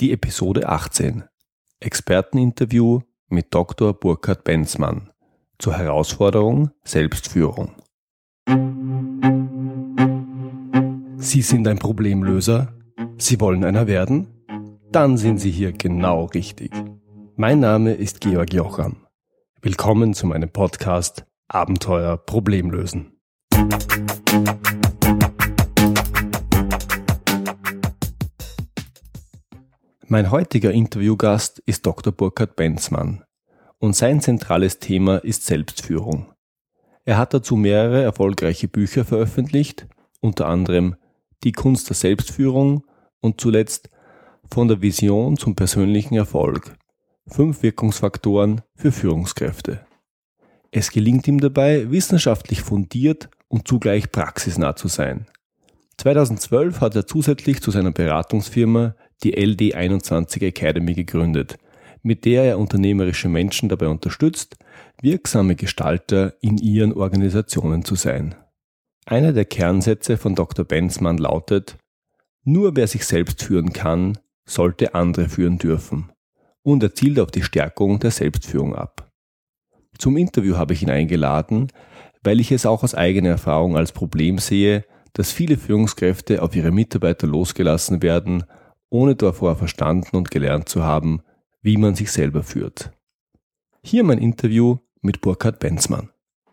Die Episode 18. Experteninterview mit Dr. Burkhard Benzmann zur Herausforderung Selbstführung. Sie sind ein Problemlöser? Sie wollen einer werden? Dann sind Sie hier genau richtig. Mein Name ist Georg Jocham. Willkommen zu meinem Podcast Abenteuer Problemlösen. Mein heutiger Interviewgast ist Dr. Burkhard Benzmann und sein zentrales Thema ist Selbstführung. Er hat dazu mehrere erfolgreiche Bücher veröffentlicht, unter anderem Die Kunst der Selbstführung und zuletzt Von der Vision zum persönlichen Erfolg. 5 Wirkungsfaktoren für Führungskräfte. Es gelingt ihm dabei, wissenschaftlich fundiert und zugleich praxisnah zu sein. 2012 hat er zusätzlich zu seiner Beratungsfirma die LD21 Academy gegründet, mit der er unternehmerische Menschen dabei unterstützt, wirksame Gestalter in ihren Organisationen zu sein. Einer der Kernsätze von Dr. Benzmann lautet: Nur wer sich selbst führen kann, sollte andere führen dürfen, und er zielt auf die Stärkung der Selbstführung ab. Zum Interview habe ich ihn eingeladen, weil ich es auch aus eigener Erfahrung als Problem sehe, dass viele Führungskräfte auf ihre Mitarbeiter losgelassen werden, ohne davor verstanden und gelernt zu haben, wie man sich selber führt. Hier mein Interview mit Burkhard Benzmann.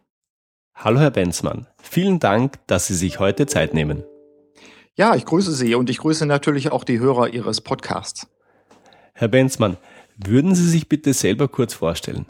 Hallo Herr Benzmann, vielen Dank, dass Sie sich heute Zeit nehmen. Ja, ich grüße Sie und ich grüße natürlich auch die Hörer Ihres Podcasts. Herr Benzmann, würden Sie sich bitte selber kurz vorstellen?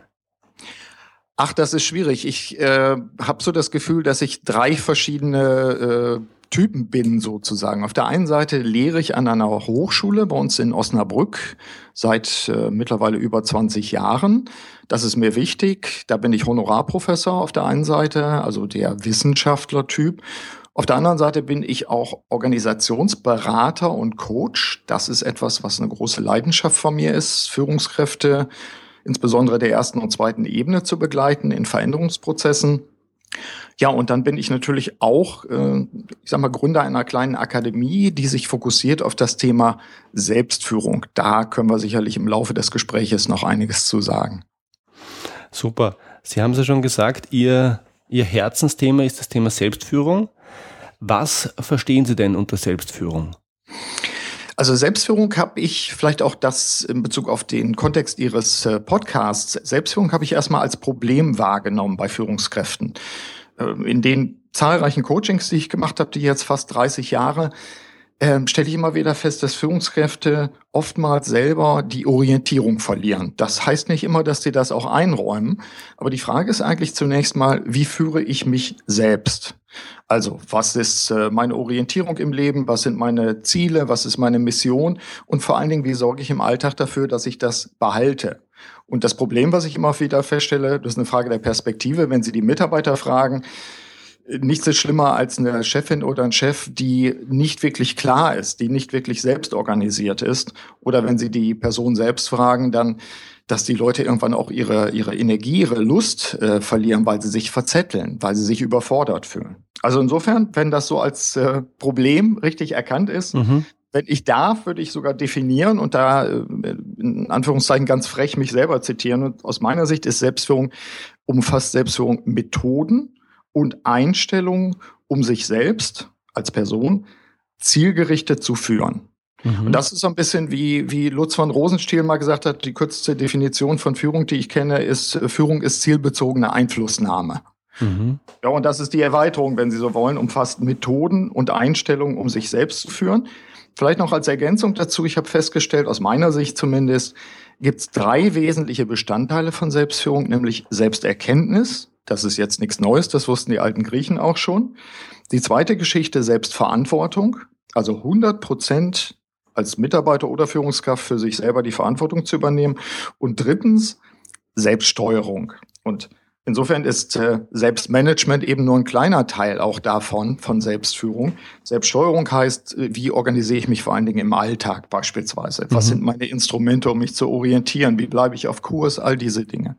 Ach, das ist schwierig. Ich habe so das Gefühl, dass ich 3 verschiedene Typen bin sozusagen. Auf der einen Seite lehre ich an einer Hochschule bei uns in Osnabrück seit mittlerweile über 20 Jahren. Das ist mir wichtig. Da bin ich Honorarprofessor auf der einen Seite, also der Wissenschaftlertyp. Auf der anderen Seite bin ich auch Organisationsberater und Coach. Das ist etwas, was eine große Leidenschaft von mir ist, Führungskräfte insbesondere der ersten und zweiten Ebene zu begleiten in Veränderungsprozessen. Ja, und dann bin ich natürlich auch, Gründer einer kleinen Akademie, die sich fokussiert auf das Thema Selbstführung. Da können wir sicherlich im Laufe des Gespräches noch einiges zu sagen. Super. Sie haben es ja schon gesagt, Ihr Herzensthema ist das Thema Selbstführung. Was verstehen Sie denn unter Selbstführung? Also Selbstführung habe ich vielleicht auch das in Bezug auf den Kontext Ihres Podcasts. Selbstführung habe ich erstmal als Problem wahrgenommen bei Führungskräften. In den zahlreichen Coachings, die ich gemacht habe, die jetzt fast 30 Jahre, stelle ich immer wieder fest, dass Führungskräfte oftmals selber die Orientierung verlieren. Das heißt nicht immer, dass sie das auch einräumen. Aber die Frage ist eigentlich zunächst mal, wie führe ich mich selbst? Also, was ist meine Orientierung im Leben? Was sind meine Ziele? Was ist meine Mission? Und vor allen Dingen, wie sorge ich im Alltag dafür, dass ich das behalte? Und das Problem, was ich immer wieder feststelle, das ist eine Frage der Perspektive. Wenn Sie die Mitarbeiter fragen, nichts ist schlimmer als eine Chefin oder ein Chef, die nicht wirklich klar ist, die nicht wirklich selbst organisiert ist. Oder wenn Sie die Person selbst fragen, dann, dass die Leute irgendwann auch ihre Energie, ihre Lust verlieren, weil sie sich verzetteln, weil sie sich überfordert fühlen. Also insofern, wenn das so als Problem richtig erkannt ist, wenn ich darf, würde ich sogar definieren und da in Anführungszeichen ganz frech mich selber zitieren. Und aus meiner Sicht ist umfasst Selbstführung Methoden und Einstellungen, um sich selbst als Person zielgerichtet zu führen. Und das ist so ein bisschen wie Lutz von Rosenstiel mal gesagt hat, die kürzeste Definition von Führung, die ich kenne, ist, Führung ist zielbezogene Einflussnahme. Ja, und das ist die Erweiterung, wenn Sie so wollen, umfasst Methoden und Einstellungen, um sich selbst zu führen. Vielleicht noch als Ergänzung dazu, ich habe festgestellt, aus meiner Sicht zumindest, gibt es 3 wesentliche Bestandteile von Selbstführung, nämlich Selbsterkenntnis. Das ist jetzt nichts Neues, das wussten die alten Griechen auch schon. Die zweite Geschichte, Selbstverantwortung, also 100% als Mitarbeiter oder Führungskraft für sich selber die Verantwortung zu übernehmen. Und drittens, Selbststeuerung. Und insofern ist Selbstmanagement eben nur ein kleiner Teil auch davon, von Selbstführung. Selbststeuerung heißt, wie organisiere ich mich vor allen Dingen im Alltag beispielsweise? Was sind meine Instrumente, um mich zu orientieren? Wie bleibe ich auf Kurs? All diese Dinge.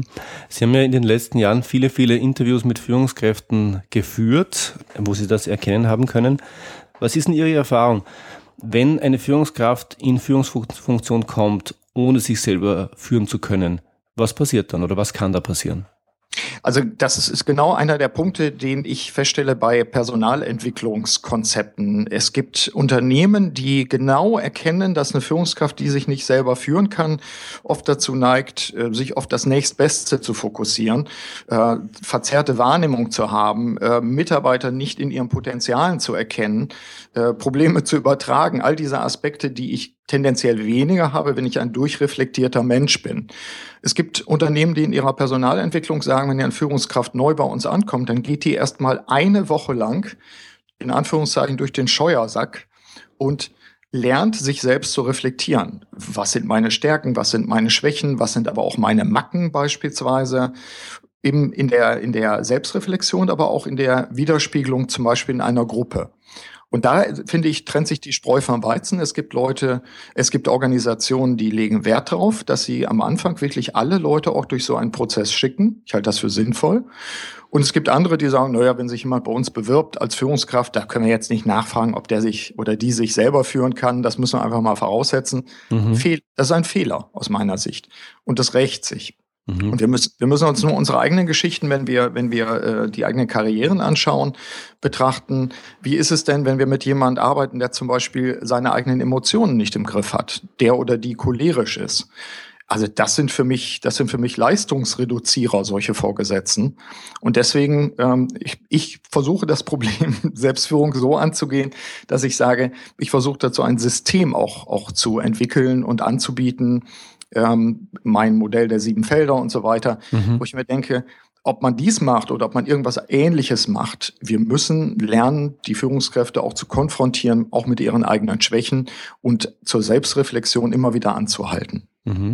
Sie haben ja in den letzten Jahren viele Interviews mit Führungskräften geführt, wo Sie das erkennen haben können. Was ist denn Ihre Erfahrung? Wenn eine Führungskraft in Führungsfunktion kommt, ohne sich selber führen zu können, was passiert dann oder was kann da passieren? Also das ist genau einer der Punkte, den ich feststelle bei Personalentwicklungskonzepten. Es gibt Unternehmen, die genau erkennen, dass eine Führungskraft, die sich nicht selber führen kann, oft dazu neigt, sich auf das Nächstbeste zu fokussieren, verzerrte Wahrnehmung zu haben, Mitarbeiter nicht in ihren Potenzialen zu erkennen, Probleme zu übertragen. All diese Aspekte, die ich tendenziell weniger habe, wenn ich ein durchreflektierter Mensch bin. Es gibt Unternehmen, die in ihrer Personalentwicklung sagen, wenn eine Führungskraft neu bei uns ankommt, dann geht die erstmal eine Woche lang, in Anführungszeichen, durch den Scheuersack und lernt, sich selbst zu reflektieren. Was sind meine Stärken, was sind meine Schwächen, was sind aber auch meine Macken beispielsweise? Eben in der Selbstreflexion, aber auch in der Widerspiegelung zum Beispiel in einer Gruppe. Und da, finde ich, trennt sich die Spreu vom Weizen. Es gibt Organisationen, die legen Wert darauf, dass sie am Anfang wirklich alle Leute auch durch so einen Prozess schicken. Ich halte das für sinnvoll. Und es gibt andere, die sagen, naja, wenn sich jemand bei uns bewirbt als Führungskraft, da können wir jetzt nicht nachfragen, ob der sich oder die sich selber führen kann. Das müssen wir einfach mal voraussetzen. Das ist ein Fehler aus meiner Sicht. Und das rächt sich. Und wir müssen uns nur unsere eigenen Geschichten, wenn wir die eigenen Karrieren anschauen, betrachten. Wie ist es denn, wenn wir mit jemandem arbeiten, der zum Beispiel seine eigenen Emotionen nicht im Griff hat, der oder die cholerisch ist? Also das sind für mich Leistungsreduzierer, solche Vorgesetzten. Und deswegen, ich versuche das Problem Selbstführung so anzugehen, dass ich sage, ich versuche dazu ein System auch zu entwickeln und anzubieten, mein Modell der 7 Felder und so weiter, wo ich mir denke, ob man dies macht oder ob man irgendwas Ähnliches macht, wir müssen lernen, die Führungskräfte auch zu konfrontieren, auch mit ihren eigenen Schwächen und zur Selbstreflexion immer wieder anzuhalten.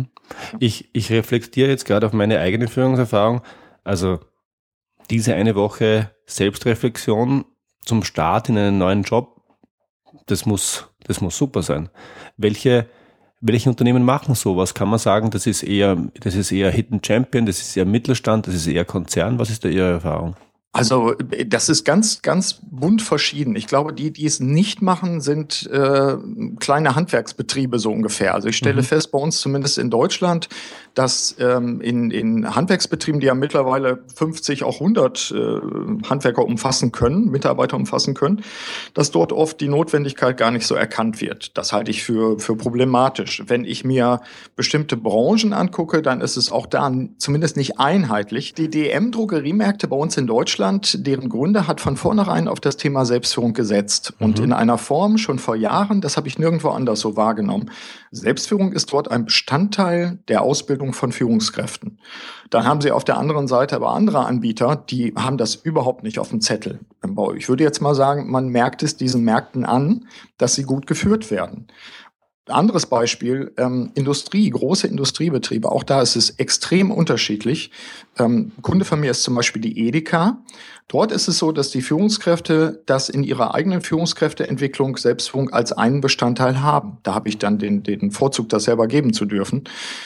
Ich reflektiere jetzt gerade auf meine eigene Führungserfahrung. Also diese eine Woche Selbstreflexion zum Start in einen neuen Job, das muss super sein. Welche Unternehmen machen sowas? Kann man sagen, das ist eher Hidden Champion, das ist eher Mittelstand, das ist eher Konzern? Was ist da Ihre Erfahrung? Also das ist ganz, ganz bunt verschieden. Ich glaube, die es nicht machen, sind kleine Handwerksbetriebe so ungefähr. Also ich stelle fest, bei uns zumindest in Deutschland, dass in Handwerksbetrieben, die ja mittlerweile 50, auch 100 Handwerker umfassen können, Mitarbeiter umfassen können, dass dort oft die Notwendigkeit gar nicht so erkannt wird. Das halte ich für problematisch. Wenn ich mir bestimmte Branchen angucke, dann ist es auch da zumindest nicht einheitlich. Die DM-Drogeriemärkte bei uns in Deutschland, deren Gründer hat von vornherein auf das Thema Selbstführung gesetzt. Und in einer Form schon vor Jahren, das habe ich nirgendwo anders so wahrgenommen. Selbstführung ist dort ein Bestandteil der Ausbildung von Führungskräften. Dann haben sie auf der anderen Seite aber andere Anbieter, die haben das überhaupt nicht auf dem Zettel. Ich würde jetzt mal sagen, man merkt es diesen Märkten an, dass sie gut geführt werden. Anderes Beispiel, große Industriebetriebe, auch da ist es extrem unterschiedlich. Kunde von mir ist zum Beispiel die Edeka. Dort ist es so, dass die Führungskräfte das in ihrer eigenen Führungskräfteentwicklung Selbstführung als einen Bestandteil haben. Da habe ich dann den Vorzug, das selber geben zu dürfen.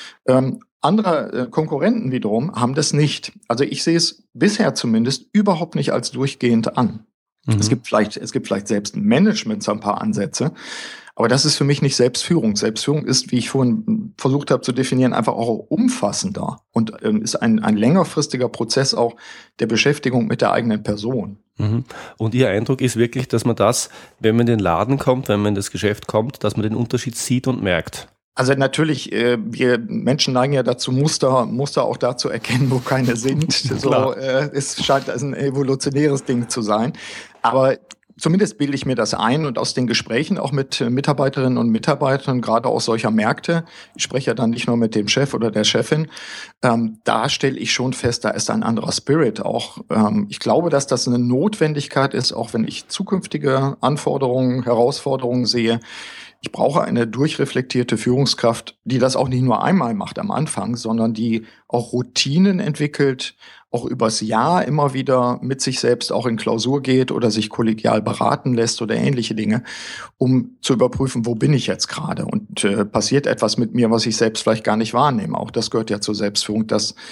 Andere Konkurrenten wiederum haben das nicht. Also ich sehe es bisher zumindest überhaupt nicht als durchgehend an. Es gibt vielleicht selbst im Management so ein paar Ansätze. Aber das ist für mich nicht Selbstführung. Selbstführung ist, wie ich vorhin versucht habe zu definieren, einfach auch umfassender und ist ein längerfristiger Prozess auch der Beschäftigung mit der eigenen Person. Und Ihr Eindruck ist wirklich, dass man das, wenn man in den Laden kommt, wenn man in das Geschäft kommt, dass man den Unterschied sieht und merkt? Also natürlich, wir Menschen neigen ja dazu, Muster auch da zu erkennen, wo keine sind. Es scheint ein evolutionäres Ding zu sein. Aber zumindest bilde ich mir das ein und aus den Gesprächen auch mit Mitarbeiterinnen und Mitarbeitern, gerade aus solcher Märkte, ich spreche ja dann nicht nur mit dem Chef oder der Chefin, da stelle ich schon fest, da ist ein anderer Spirit auch. Ich glaube, dass das eine Notwendigkeit ist, auch wenn ich zukünftige Anforderungen, Herausforderungen sehe. Ich brauche eine durchreflektierte Führungskraft, die das auch nicht nur einmal macht am Anfang, sondern die auch Routinen entwickelt, auch übers Jahr immer wieder mit sich selbst auch in Klausur geht oder sich kollegial beraten lässt oder ähnliche Dinge, um zu überprüfen, wo bin ich jetzt gerade und passiert etwas mit mir, was ich selbst vielleicht gar nicht wahrnehme. Auch das gehört ja zur Selbstführung, dass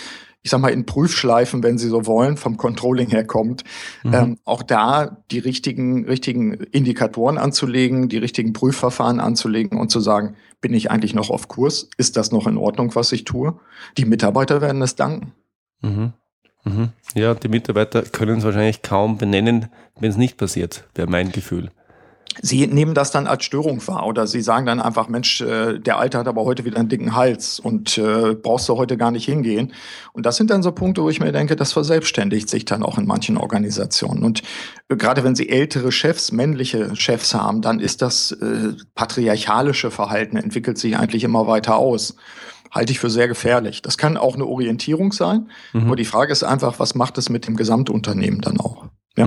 ich sag mal, in Prüfschleifen, wenn Sie so wollen, vom Controlling her kommt, auch da die richtigen Indikatoren anzulegen, die richtigen Prüfverfahren anzulegen und zu sagen, bin ich eigentlich noch auf Kurs? Ist das noch in Ordnung, was ich tue? Die Mitarbeiter werden es danken. Mhm. Mhm. Ja, die Mitarbeiter können es wahrscheinlich kaum benennen, wenn es nicht passiert, wäre mein Gefühl. Sie nehmen das dann als Störung wahr oder Sie sagen dann einfach, Mensch, der Alte hat aber heute wieder einen dicken Hals und brauchst du heute gar nicht hingehen. Und das sind dann so Punkte, wo ich mir denke, das verselbstständigt sich dann auch in manchen Organisationen. Und gerade wenn Sie ältere Chefs, männliche Chefs haben, dann ist das patriarchalische Verhalten, entwickelt sich eigentlich immer weiter aus. Halte ich für sehr gefährlich. Das kann auch eine Orientierung sein, aber die Frage ist einfach, was macht es mit dem Gesamtunternehmen dann auch? Ja.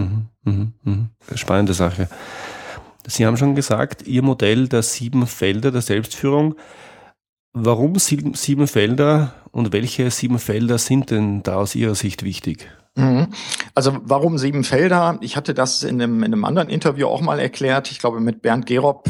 Spannende Sache. Sie haben schon gesagt, Ihr Modell der 7 Felder der Selbstführung. Warum 7 Felder und welche 7 Felder sind denn da aus Ihrer Sicht wichtig? Also warum 7 Felder? Ich hatte das in einem anderen Interview auch mal erklärt, ich glaube mit Bernd Gerob.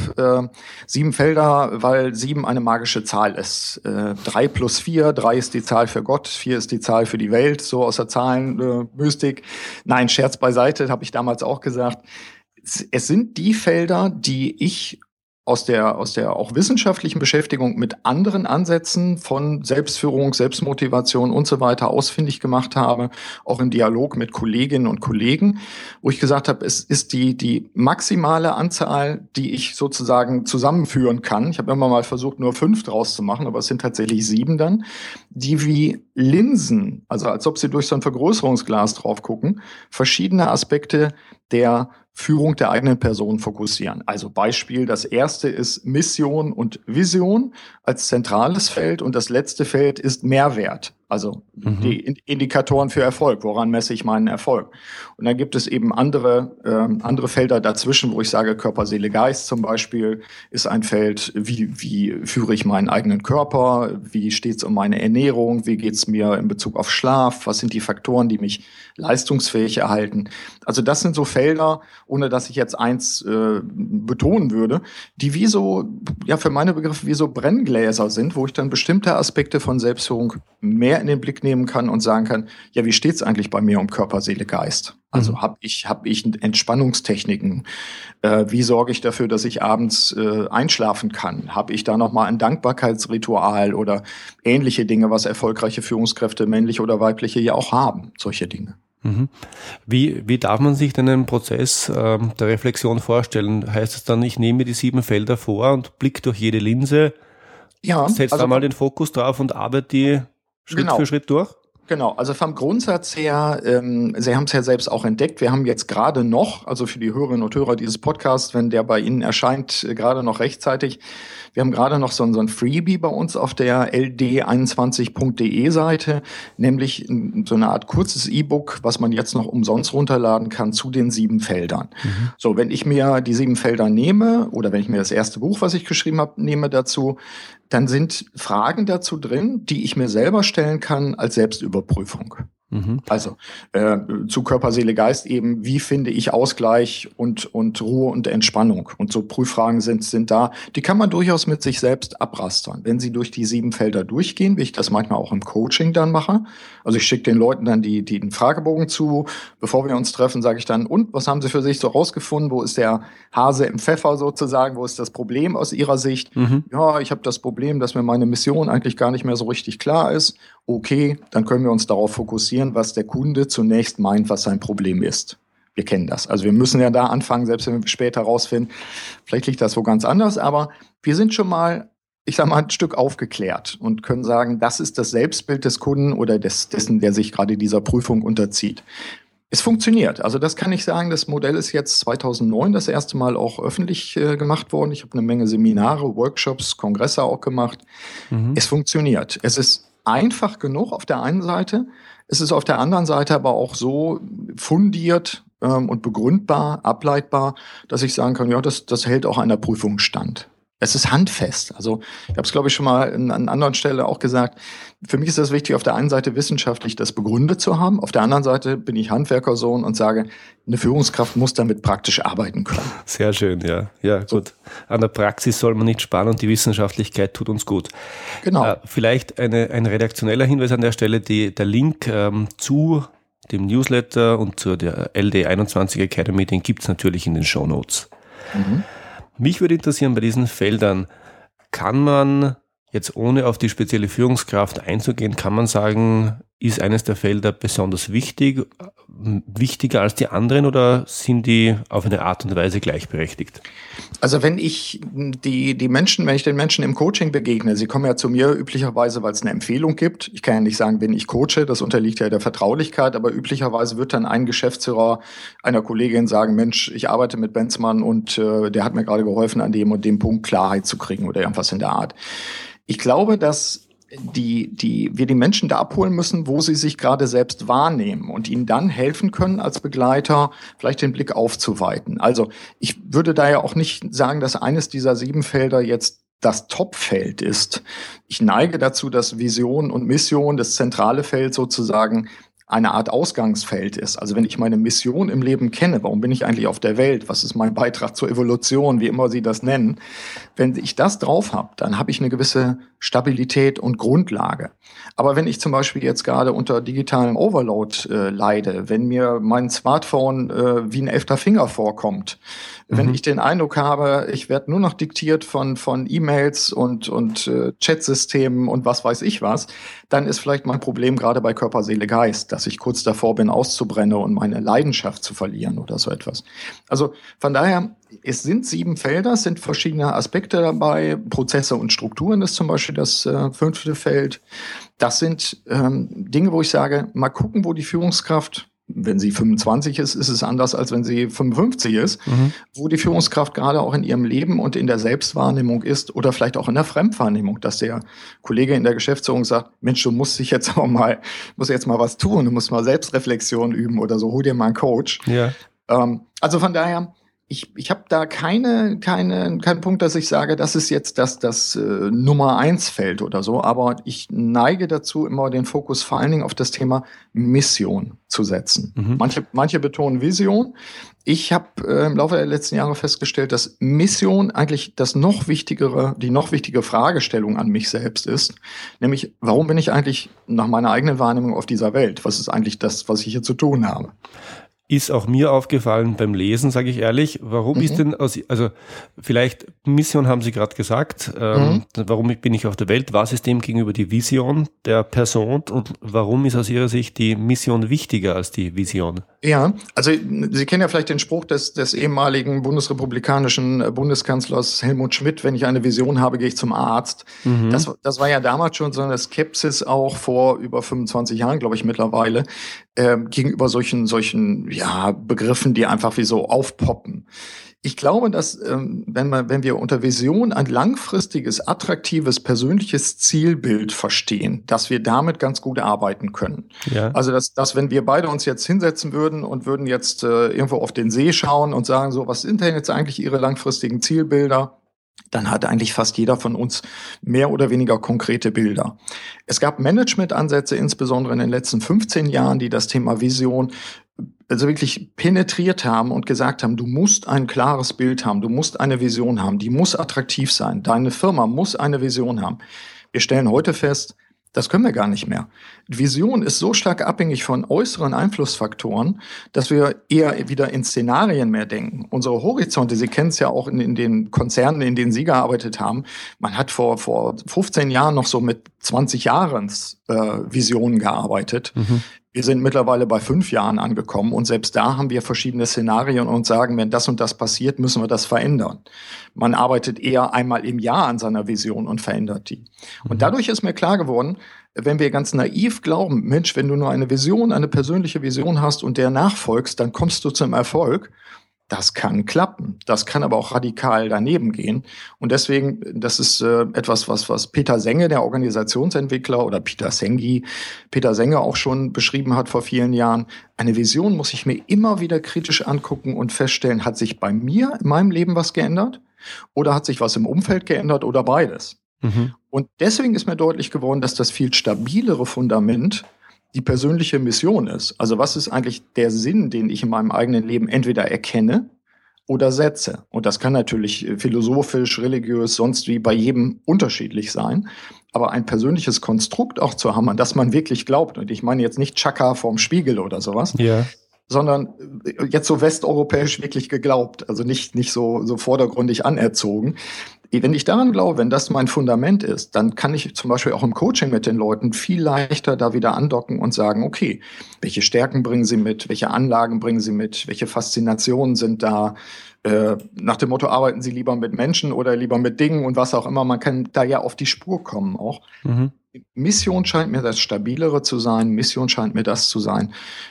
7 Felder, weil 7 eine magische Zahl ist. 3 plus 4, 3 ist die Zahl für Gott, 4 ist die Zahl für die Welt, so aus der Zahlenmystik. Nein, Scherz beiseite, habe ich damals auch gesagt. Es sind die Felder, die ich aus der auch wissenschaftlichen Beschäftigung mit anderen Ansätzen von Selbstführung, Selbstmotivation und so weiter ausfindig gemacht habe, auch im Dialog mit Kolleginnen und Kollegen, wo ich gesagt habe, es ist die maximale Anzahl, die ich sozusagen zusammenführen kann. Ich habe immer mal versucht, nur 5 draus zu machen, aber es sind tatsächlich 7 dann, die wie Linsen, also als ob Sie durch so ein Vergrößerungsglas drauf gucken, verschiedene Aspekte der Führung der eigenen Person fokussieren. Also Beispiel, das erste ist Mission und Vision als zentrales Feld und das letzte Feld ist Mehrwert. Also die Indikatoren für Erfolg, woran messe ich meinen Erfolg? Und dann gibt es eben andere Felder dazwischen, wo ich sage, Körper, Seele, Geist zum Beispiel ist ein Feld, wie führe ich meinen eigenen Körper, wie steht es um meine Ernährung, wie geht es mir in Bezug auf Schlaf, was sind die Faktoren, die mich leistungsfähig erhalten. Also das sind so Felder, ohne dass ich jetzt eins betonen würde, die wie so, ja für meine Begriffe wie so Brenngläser sind, wo ich dann bestimmte Aspekte von Selbstführung mehr in den Blick nehmen kann und sagen kann, ja, wie steht's eigentlich bei mir um Körper, Seele, Geist? Also hab ich Entspannungstechniken? Wie sorge ich dafür, dass ich abends einschlafen kann? Habe ich da nochmal ein Dankbarkeitsritual oder ähnliche Dinge, was erfolgreiche Führungskräfte, männliche oder weibliche, ja auch haben? Solche Dinge. Wie darf man sich denn einen Prozess der Reflexion vorstellen? Heißt es dann, ich nehme die 7 Felder vor und blicke durch jede Linse, setze da mal den Fokus drauf und arbeite die Schritt für Schritt durch? Genau, also vom Grundsatz her, Sie haben es ja selbst auch entdeckt, wir haben jetzt gerade noch, also für die Hörerinnen und Hörer dieses Podcasts, wenn der bei Ihnen erscheint, gerade noch rechtzeitig, wir haben gerade noch so ein Freebie bei uns auf der ld21.de Seite, nämlich so eine Art kurzes E-Book, was man jetzt noch umsonst runterladen kann zu den 7 Feldern. So, wenn ich mir die 7 Felder nehme oder wenn ich mir das erste Buch, was ich geschrieben habe, nehme dazu, dann sind Fragen dazu drin, die ich mir selber stellen kann als Selbstüberprüfung. Also zu Körper, Seele, Geist eben, wie finde ich Ausgleich und Ruhe und Entspannung? Und so Prüffragen sind da, die kann man durchaus mit sich selbst abrastern. Wenn Sie durch die 7 Felder durchgehen, wie ich das manchmal auch im Coaching dann mache, also ich schicke den Leuten dann den Fragebogen zu, bevor wir uns treffen, sage ich dann, und was haben Sie für sich so rausgefunden? Wo ist der Hase im Pfeffer sozusagen? Wo ist das Problem aus Ihrer Sicht? Ja, ich habe das Problem, dass mir meine Mission eigentlich gar nicht mehr so richtig klar ist. Okay, dann können wir uns darauf fokussieren, was der Kunde zunächst meint, was sein Problem ist. Wir kennen das. Also wir müssen ja da anfangen, selbst wenn wir später rausfinden, vielleicht liegt das wo ganz anders, aber wir sind schon mal, ich sag mal, ein Stück aufgeklärt und können sagen, das ist das Selbstbild des Kunden oder dessen, der sich gerade dieser Prüfung unterzieht. Es funktioniert. Also das kann ich sagen. Das Modell ist jetzt 2009 das erste Mal auch öffentlich gemacht worden. Ich habe eine Menge Seminare, Workshops, Kongresse auch gemacht. Es funktioniert. Es ist einfach genug auf der einen Seite. Es ist auf der anderen Seite aber auch so fundiert und begründbar, ableitbar, dass ich sagen kann, ja, das hält auch einer Prüfung stand. Es ist handfest. Also ich habe es, glaube ich, schon mal an einer anderen Stelle auch gesagt. Für mich ist das wichtig, auf der einen Seite wissenschaftlich das begründet zu haben. Auf der anderen Seite bin ich Handwerkersohn und sage, eine Führungskraft muss damit praktisch arbeiten können. Sehr schön, ja. Ja, gut. An der Praxis soll man nicht sparen und die Wissenschaftlichkeit tut uns gut. Genau. Vielleicht ein redaktioneller Hinweis an der Stelle. Der Link zu dem Newsletter und zu der LD21 Academy, den gibt es natürlich in den Shownotes. Mhm. Mich würde interessieren, bei diesen Feldern, kann man jetzt ohne auf die spezielle Führungskraft einzugehen, kann man sagen, ist eines der Felder besonders wichtig, wichtiger als die anderen oder sind die auf eine Art und Weise gleichberechtigt? Also wenn ich den Menschen im Coaching begegne, sie kommen ja zu mir üblicherweise, weil es eine Empfehlung gibt. Ich kann ja nicht sagen, wen ich coache, das unterliegt ja der Vertraulichkeit, aber üblicherweise wird dann ein Geschäftsführer einer Kollegin sagen, Mensch, ich arbeite mit Benzmann und der hat mir gerade geholfen, an dem und dem Punkt Klarheit zu kriegen oder irgendwas in der Art. Ich glaube, dass wir die Menschen da abholen müssen, wo sie sich gerade selbst wahrnehmen und ihnen dann helfen können, als Begleiter vielleicht den Blick aufzuweiten. Also ich würde da ja auch nicht sagen, dass eines dieser 7 Felder jetzt das Topfeld ist. Ich neige dazu, dass Vision und Mission, das zentrale Feld sozusagen, eine Art Ausgangsfeld ist. Also wenn ich meine Mission im Leben kenne, warum bin ich eigentlich auf der Welt, was ist mein Beitrag zur Evolution, wie immer Sie das nennen, wenn ich das drauf habe, dann habe ich eine gewisse Stabilität und Grundlage. Aber wenn ich zum Beispiel jetzt gerade unter digitalem Overload leide, wenn mir mein Smartphone wie ein 11. Finger vorkommt, wenn ich den Eindruck habe, ich werde nur noch diktiert von E-Mails und Chatsystemen und was weiß ich was, dann ist vielleicht mein Problem gerade bei Körper, Seele, Geist, dass ich kurz davor bin, auszubrennen und meine Leidenschaft zu verlieren oder so etwas. Also von daher, es sind 7 Felder, es sind verschiedene Aspekte dabei. Prozesse und Strukturen ist zum Beispiel das 5. Feld. Das sind Dinge, wo ich sage, mal gucken, wo die Führungskraft, wenn sie 25 ist, ist es anders, als wenn sie 55 ist, wo die Führungskraft gerade auch in ihrem Leben und in der Selbstwahrnehmung ist oder vielleicht auch in der Fremdwahrnehmung, dass der Kollege in der Geschäftsführung sagt, Mensch, du musst jetzt mal was tun, du musst mal Selbstreflexion üben oder so, hol dir mal einen Coach. Ja. Also von daher, ich habe da keinen Punkt, dass ich sage, das ist jetzt das Nummer 1 Feld oder so, aber ich neige dazu, immer den Fokus vor allen Dingen auf das Thema Mission zu setzen. Manche betonen Vision. Ich habe im Laufe der letzten Jahre festgestellt, dass Mission eigentlich die noch wichtige Fragestellung an mich selbst ist, nämlich, warum bin ich eigentlich nach meiner eigenen Wahrnehmung auf dieser Welt? Was ist eigentlich das, was ich hier zu tun habe? Ist auch mir aufgefallen beim Lesen, sage ich ehrlich. Warum ist denn, also vielleicht Mission haben Sie gerade gesagt, warum bin ich auf der Welt? Was ist dem gegenüber die Vision der Person und warum ist aus Ihrer Sicht die Mission wichtiger als die Vision? Ja, also Sie kennen ja vielleicht den Spruch des ehemaligen bundesrepublikanischen Bundeskanzlers Helmut Schmidt, wenn ich eine Vision habe, gehe ich zum Arzt. Das war ja damals schon so eine Skepsis auch vor über 25 Jahren, glaube ich mittlerweile, gegenüber solchen Begriffen, die einfach wie so aufpoppen. Ich glaube, dass wenn wir unter Vision ein langfristiges, attraktives, persönliches Zielbild verstehen, dass wir damit ganz gut arbeiten können. Ja. Also dass wenn wir beide uns jetzt hinsetzen würden und würden jetzt irgendwo auf den See schauen und sagen, so, was sind denn jetzt eigentlich Ihre langfristigen Zielbilder? Dann hat eigentlich fast jeder von uns mehr oder weniger konkrete Bilder. Es gab Management-Ansätze, insbesondere in den letzten 15 Jahren, die das Thema Vision also wirklich penetriert haben und gesagt haben, du musst ein klares Bild haben, du musst eine Vision haben, die muss attraktiv sein, deine Firma muss eine Vision haben. Wir stellen heute fest, das können wir gar nicht mehr. Vision ist so stark abhängig von äußeren Einflussfaktoren, dass wir eher wieder in Szenarien mehr denken. Unsere Horizonte, Sie kennen es ja auch in den Konzernen, in denen Sie gearbeitet haben. Man hat vor 15 Jahren noch so mit 20 Jahren Visionen gearbeitet. Wir sind mittlerweile bei 5 Jahren angekommen und selbst da haben wir verschiedene Szenarien und sagen, wenn das und das passiert, müssen wir das verändern. Man arbeitet eher einmal im Jahr an seiner Vision und verändert die. Und dadurch ist mir klar geworden, wenn wir ganz naiv glauben, Mensch, wenn du nur eine Vision, eine persönliche Vision hast und der nachfolgst, dann kommst du zum Erfolg. Das kann klappen. Das kann aber auch radikal daneben gehen. Und deswegen, das ist etwas, was Peter Senge, der Organisationsentwickler, oder Peter Senge auch schon beschrieben hat vor vielen Jahren. Eine Vision muss ich mir immer wieder kritisch angucken und feststellen, hat sich bei mir in meinem Leben was geändert? oder hat sich was im Umfeld geändert oder beides. Und deswegen ist mir deutlich geworden, dass das viel stabilere Fundament die persönliche Mission ist. Also was ist eigentlich der Sinn, den ich in meinem eigenen Leben entweder erkenne oder setze? Und das kann natürlich philosophisch, religiös, sonst wie bei jedem unterschiedlich sein. Aber ein persönliches Konstrukt auch zu haben, an das man wirklich glaubt. Und ich meine jetzt nicht Chaka vorm Spiegel oder sowas. Ja. Sondern jetzt so westeuropäisch wirklich geglaubt, also nicht so vordergründig anerzogen. Wenn ich daran glaube, wenn das mein Fundament ist, dann kann ich zum Beispiel auch im Coaching mit den Leuten viel leichter da wieder andocken und sagen, okay, welche Stärken bringen sie mit, welche Anlagen bringen sie mit, welche Faszinationen sind da, nach dem Motto, arbeiten sie lieber mit Menschen oder lieber mit Dingen und was auch immer, man kann da ja auf die Spur kommen auch. Mission scheint mir das Stabilere zu sein, Mission scheint mir das zu sein,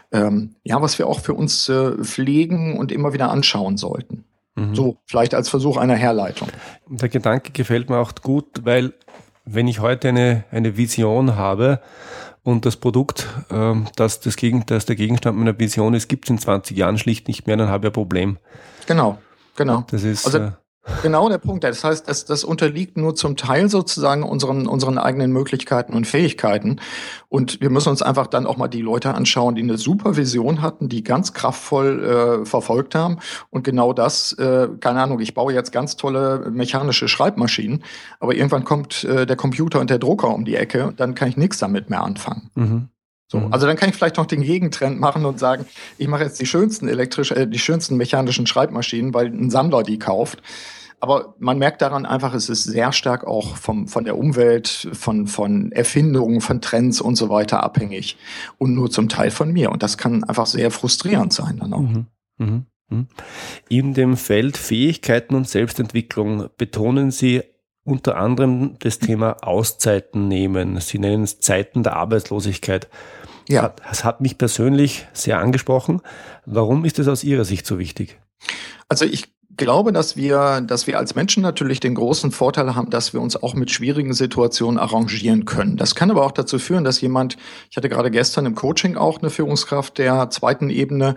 was wir auch für uns pflegen und immer wieder anschauen sollten. So, vielleicht als Versuch einer Herleitung. Der Gedanke gefällt mir auch gut, weil wenn ich heute eine Vision habe und das Produkt, das der Gegenstand meiner Vision ist, gibt es in 20 Jahren schlicht nicht mehr, dann habe ich ein Problem. Genau. Das ist genau der Punkt. Das heißt, das unterliegt nur zum Teil sozusagen unseren eigenen Möglichkeiten und Fähigkeiten. Und wir müssen uns einfach dann auch mal die Leute anschauen, die eine super Vision hatten, die ganz kraftvoll verfolgt haben. Und genau das, keine Ahnung, ich baue jetzt ganz tolle mechanische Schreibmaschinen, aber irgendwann kommt der Computer und der Drucker um die Ecke, dann kann ich nichts damit mehr anfangen. So, also dann kann ich vielleicht noch den Gegentrend machen und sagen, ich mache jetzt die schönsten mechanischen Schreibmaschinen, weil ein Sammler die kauft. Aber man merkt daran einfach, es ist sehr stark auch von der Umwelt, von Erfindungen, von Trends und so weiter abhängig und nur zum Teil von mir. Und das kann einfach sehr frustrierend sein dann auch. In dem Feld Fähigkeiten und Selbstentwicklung betonen Sie unter anderem das Thema Auszeiten nehmen. Sie nennen es Zeiten der Arbeitslosigkeit. Ja. Das hat mich persönlich sehr angesprochen. Warum ist das aus Ihrer Sicht so wichtig? Also ich glaube, dass wir als Menschen natürlich den großen Vorteil haben, dass wir uns auch mit schwierigen Situationen arrangieren können. Das kann aber auch dazu führen, dass ich hatte gerade gestern im Coaching auch eine Führungskraft der zweiten Ebene,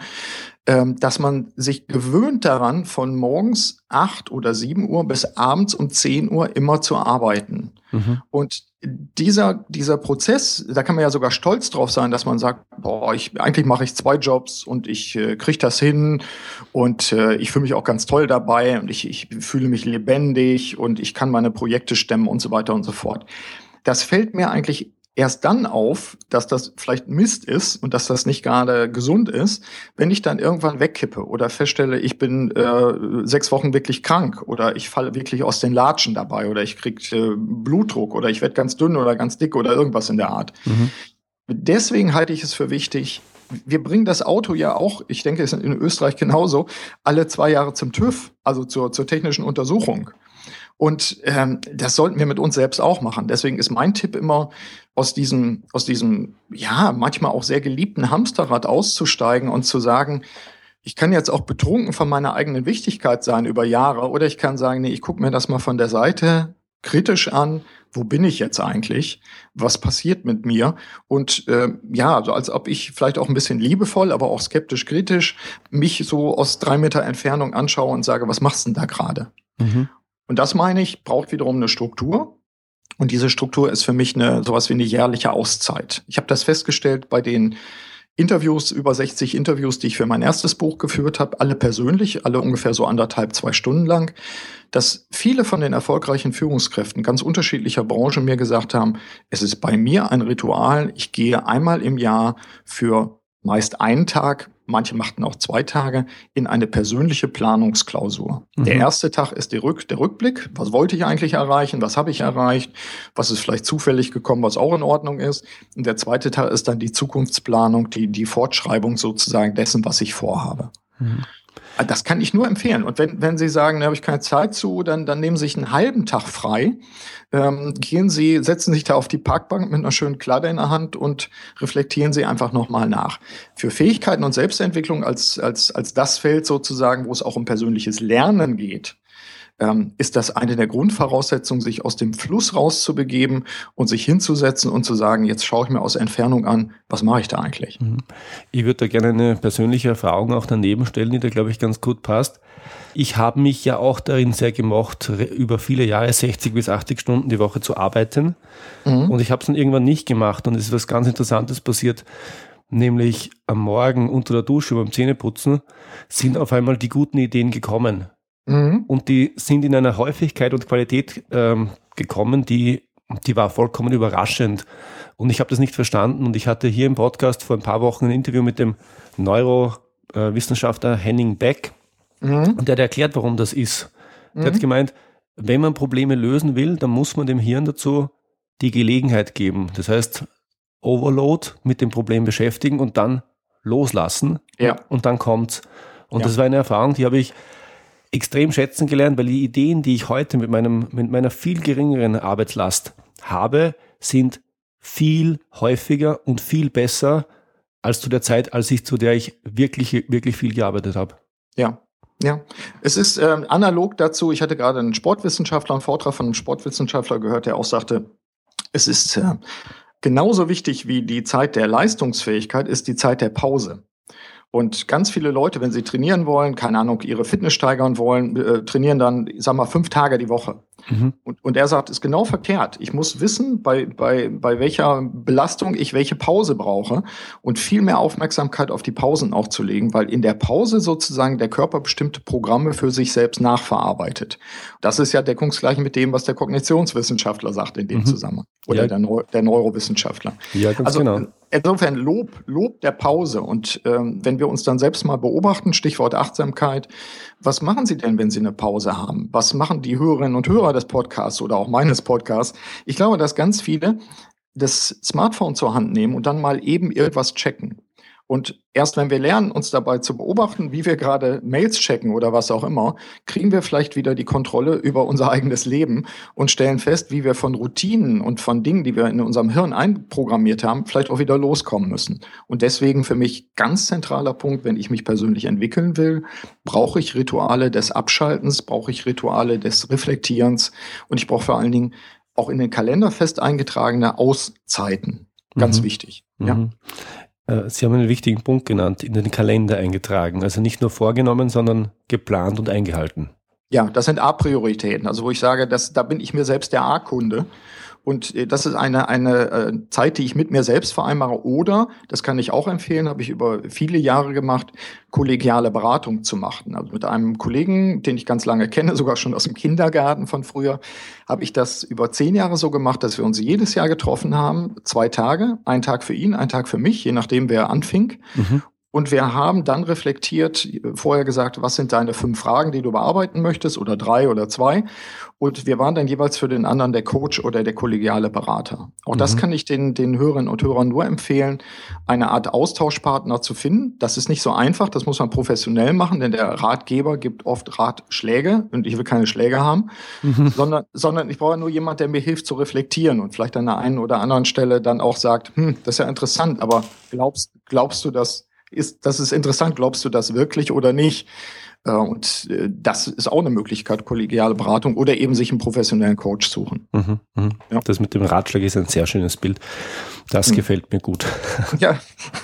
dass man sich gewöhnt daran, von morgens 8 oder 7 Uhr bis abends um 10 Uhr immer zu arbeiten. Und dieser Prozess, da kann man ja sogar stolz drauf sein, dass man sagt, eigentlich mache ich 2 Jobs und ich kriege das hin und ich fühle mich auch ganz toll dabei und ich fühle mich lebendig und ich kann meine Projekte stemmen und so weiter und so fort. Das fällt mir eigentlich erst dann auf, dass das vielleicht Mist ist und dass das nicht gerade gesund ist, wenn ich dann irgendwann wegkippe oder feststelle, ich bin 6 Wochen wirklich krank oder ich falle wirklich aus den Latschen dabei oder ich kriege Blutdruck oder ich werde ganz dünn oder ganz dick oder irgendwas in der Art. Deswegen halte ich es für wichtig, wir bringen das Auto ja auch, ich denke, es ist in Österreich genauso, alle 2 Jahre zum TÜV, also zur technischen Untersuchung. Und das sollten wir mit uns selbst auch machen. Deswegen ist mein Tipp immer, aus diesem manchmal auch sehr geliebten Hamsterrad auszusteigen und zu sagen, ich kann jetzt auch betrunken von meiner eigenen Wichtigkeit sein über Jahre oder ich kann sagen, nee, ich gucke mir das mal von der Seite kritisch an. Wo bin ich jetzt eigentlich? Was passiert mit mir? Und so als ob ich vielleicht auch ein bisschen liebevoll, aber auch skeptisch kritisch mich so aus 3 Meter Entfernung anschaue und sage, was machst du denn da gerade? Und das, meine ich, braucht wiederum eine Struktur. Und diese Struktur ist für mich sowas wie eine jährliche Auszeit. Ich habe das festgestellt bei den Interviews, über 60 Interviews, die ich für mein erstes Buch geführt habe, alle persönlich, alle ungefähr so 1,5, 2 Stunden lang, dass viele von den erfolgreichen Führungskräften ganz unterschiedlicher Branchen mir gesagt haben, es ist bei mir ein Ritual, ich gehe einmal im Jahr für meist einen Tag, manche machten auch 2 Tage, in eine persönliche Planungsklausur. Der erste Tag ist der Rückblick. Was wollte ich eigentlich erreichen? Was habe ich erreicht? Was ist vielleicht zufällig gekommen, was auch in Ordnung ist? Und der zweite Tag ist dann die Zukunftsplanung, die Fortschreibung sozusagen dessen, was ich vorhabe. Das kann ich nur empfehlen. Und wenn Sie sagen, da habe ich keine Zeit zu, dann nehmen Sie sich einen halben Tag frei. Setzen sich da auf die Parkbank mit einer schönen Kladde in der Hand und reflektieren Sie einfach nochmal nach. Für Fähigkeiten und Selbstentwicklung als das Feld sozusagen, wo es auch um persönliches Lernen geht, ist das eine der Grundvoraussetzungen, sich aus dem Fluss rauszubegeben und sich hinzusetzen und zu sagen, jetzt schaue ich mir aus Entfernung an, was mache ich da eigentlich? Ich würde da gerne eine persönliche Erfahrung auch daneben stellen, die da, glaube ich, ganz gut passt. Ich habe mich ja auch darin sehr gemocht, über viele Jahre 60 bis 80 Stunden die Woche zu arbeiten. Und ich habe es dann irgendwann nicht gemacht und es ist was ganz Interessantes passiert, nämlich am Morgen unter der Dusche beim Zähneputzen sind auf einmal die guten Ideen gekommen. Und die sind in einer Häufigkeit und Qualität gekommen, die war vollkommen überraschend. Und ich habe das nicht verstanden. Und ich hatte hier im Podcast vor ein paar Wochen ein Interview mit dem Neurowissenschaftler Henning Beck. Und der hat erklärt, warum das ist. Der hat gemeint, wenn man Probleme lösen will, dann muss man dem Hirn dazu die Gelegenheit geben. Das heißt, Overload mit dem Problem beschäftigen und dann loslassen. Ja. Und dann kommt's. Und das war eine Erfahrung, die habe ich extrem schätzen gelernt, weil die Ideen, die ich heute mit meiner viel geringeren Arbeitslast habe, sind viel häufiger und viel besser als zu der Zeit, zu der ich wirklich, wirklich viel gearbeitet habe. Ja. Ja, es ist analog dazu, ich hatte gerade einen Vortrag von einem Sportwissenschaftler gehört, der auch sagte, es ist genauso wichtig wie die Zeit der Leistungsfähigkeit ist die Zeit der Pause. Und ganz viele Leute, wenn sie trainieren wollen, keine Ahnung, ihre Fitness steigern wollen, trainieren dann, 5 Tage die Woche. Und er sagt, ist genau verkehrt. Ich muss wissen, bei welcher Belastung ich welche Pause brauche und viel mehr Aufmerksamkeit auf die Pausen auch zu legen, weil in der Pause sozusagen der Körper bestimmte Programme für sich selbst nachverarbeitet. Das ist ja deckungsgleich mit dem, was der Kognitionswissenschaftler sagt in dem Zusammenhang. Oder der Neurowissenschaftler. Ja, ganz genau. Insofern Lob der Pause. Und wenn wir uns dann selbst mal beobachten, Stichwort Achtsamkeit, was machen Sie denn, wenn Sie eine Pause haben? Was machen die Hörerinnen und Hörer des Podcasts oder auch meines Podcasts? Ich glaube, dass ganz viele das Smartphone zur Hand nehmen und dann mal eben irgendwas checken. Und erst wenn wir lernen, uns dabei zu beobachten, wie wir gerade Mails checken oder was auch immer, kriegen wir vielleicht wieder die Kontrolle über unser eigenes Leben und stellen fest, wie wir von Routinen und von Dingen, die wir in unserem Hirn einprogrammiert haben, vielleicht auch wieder loskommen müssen. Und deswegen für mich ganz zentraler Punkt, wenn ich mich persönlich entwickeln will, brauche ich Rituale des Abschaltens, brauche ich Rituale des Reflektierens und ich brauche vor allen Dingen auch in den Kalender fest eingetragene Auszeiten. Ganz wichtig. Ja. Sie haben einen wichtigen Punkt genannt, in den Kalender eingetragen. Also nicht nur vorgenommen, sondern geplant und eingehalten. Ja, das sind A-Prioritäten. Also wo ich sage, da bin ich mir selbst der A-Kunde. Und das ist eine Zeit, die ich mit mir selbst vereinbare. Oder, das kann ich auch empfehlen, habe ich über viele Jahre gemacht, kollegiale Beratung zu machen. Also mit einem Kollegen, den ich ganz lange kenne, sogar schon aus dem Kindergarten von früher, habe ich das über 10 Jahre so gemacht, dass wir uns jedes Jahr getroffen haben. 2 Tage, ein Tag für ihn, ein Tag für mich, je nachdem, wer anfing. Und wir haben dann reflektiert, vorher gesagt, was sind deine 5 Fragen, die du bearbeiten möchtest, oder 3 oder 2. Und wir waren dann jeweils für den anderen der Coach oder der kollegiale Berater. Auch das kann ich den Hörerinnen und Hörern nur empfehlen, eine Art Austauschpartner zu finden. Das ist nicht so einfach, das muss man professionell machen, denn der Ratgeber gibt oft Ratschläge und ich will keine Schläge haben, sondern ich brauche nur jemand, der mir hilft zu reflektieren und vielleicht an der einen oder anderen Stelle dann auch sagt, das ist ja interessant, aber glaubst du, das ist interessant, glaubst du das wirklich oder nicht? Und das ist auch eine Möglichkeit, kollegiale Beratung oder eben sich einen professionellen Coach suchen. Ja. Das mit dem Ratschlag ist ein sehr schönes Bild. Das gefällt mir gut. Ja.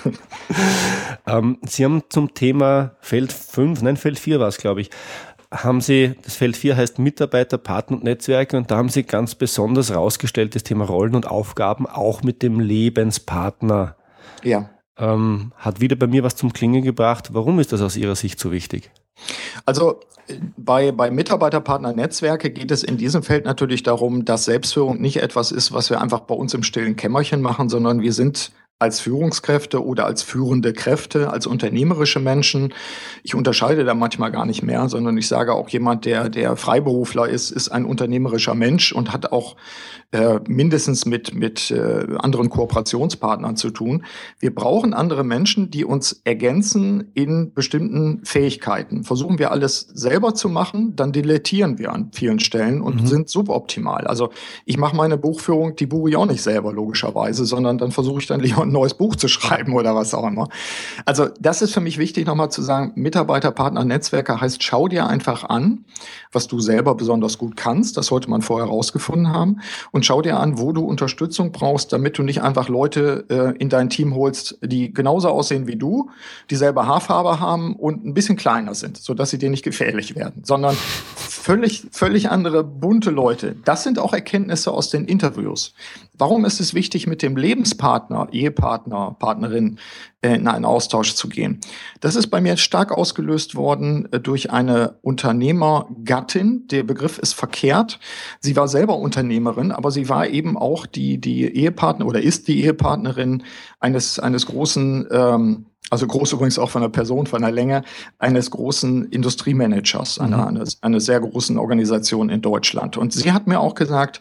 Sie haben zum Thema Feld 4 war es, glaube ich, das Feld 4 heißt Mitarbeiter, Partner und Netzwerke und da haben Sie ganz besonders rausgestellt, das Thema Rollen und Aufgaben auch mit dem Lebenspartner. Ja. Hat wieder bei mir was zum Klingen gebracht. Warum ist das aus Ihrer Sicht so wichtig? Also bei Mitarbeiterpartner-Netzwerke geht es in diesem Feld natürlich darum, dass Selbstführung nicht etwas ist, was wir einfach bei uns im stillen Kämmerchen machen, sondern wir sind als Führungskräfte oder als führende Kräfte, als unternehmerische Menschen. Ich unterscheide da manchmal gar nicht mehr, sondern ich sage auch jemand, der Freiberufler ist ein unternehmerischer Mensch und hat auch mindestens mit anderen Kooperationspartnern zu tun. Wir brauchen andere Menschen, die uns ergänzen in bestimmten Fähigkeiten. Versuchen wir alles selber zu machen, dann dilettieren wir an vielen Stellen und sind suboptimal. Also ich mache meine Buchführung, die buche ich auch nicht selber logischerweise, sondern dann versuche ich dann lieber einen neues Buch zu schreiben oder was auch immer. Also das ist für mich wichtig, nochmal zu sagen, Mitarbeiter, Partner, Netzwerke heißt, schau dir einfach an, was du selber besonders gut kannst. Das sollte man vorher rausgefunden haben. Und schau dir an, wo du Unterstützung brauchst, damit du nicht einfach Leute in dein Team holst, die genauso aussehen wie du, dieselbe Haarfarbe haben und ein bisschen kleiner sind, sodass sie dir nicht gefährlich werden, sondern völlig andere, bunte Leute. Das sind auch Erkenntnisse aus den Interviews. Warum ist es wichtig, mit dem Lebenspartner, Ehepartner, Partnerin in einen Austausch zu gehen? Das ist bei mir stark ausgelöst worden durch eine Unternehmergattin. Der Begriff ist verkehrt. Sie war selber Unternehmerin, aber sie war eben auch die Ehepartner oder ist die Ehepartnerin eines großen, also groß übrigens auch von der Person, von der Länge, eines großen Industriemanagers, einer sehr großen Organisation in Deutschland. Und sie hat mir auch gesagt,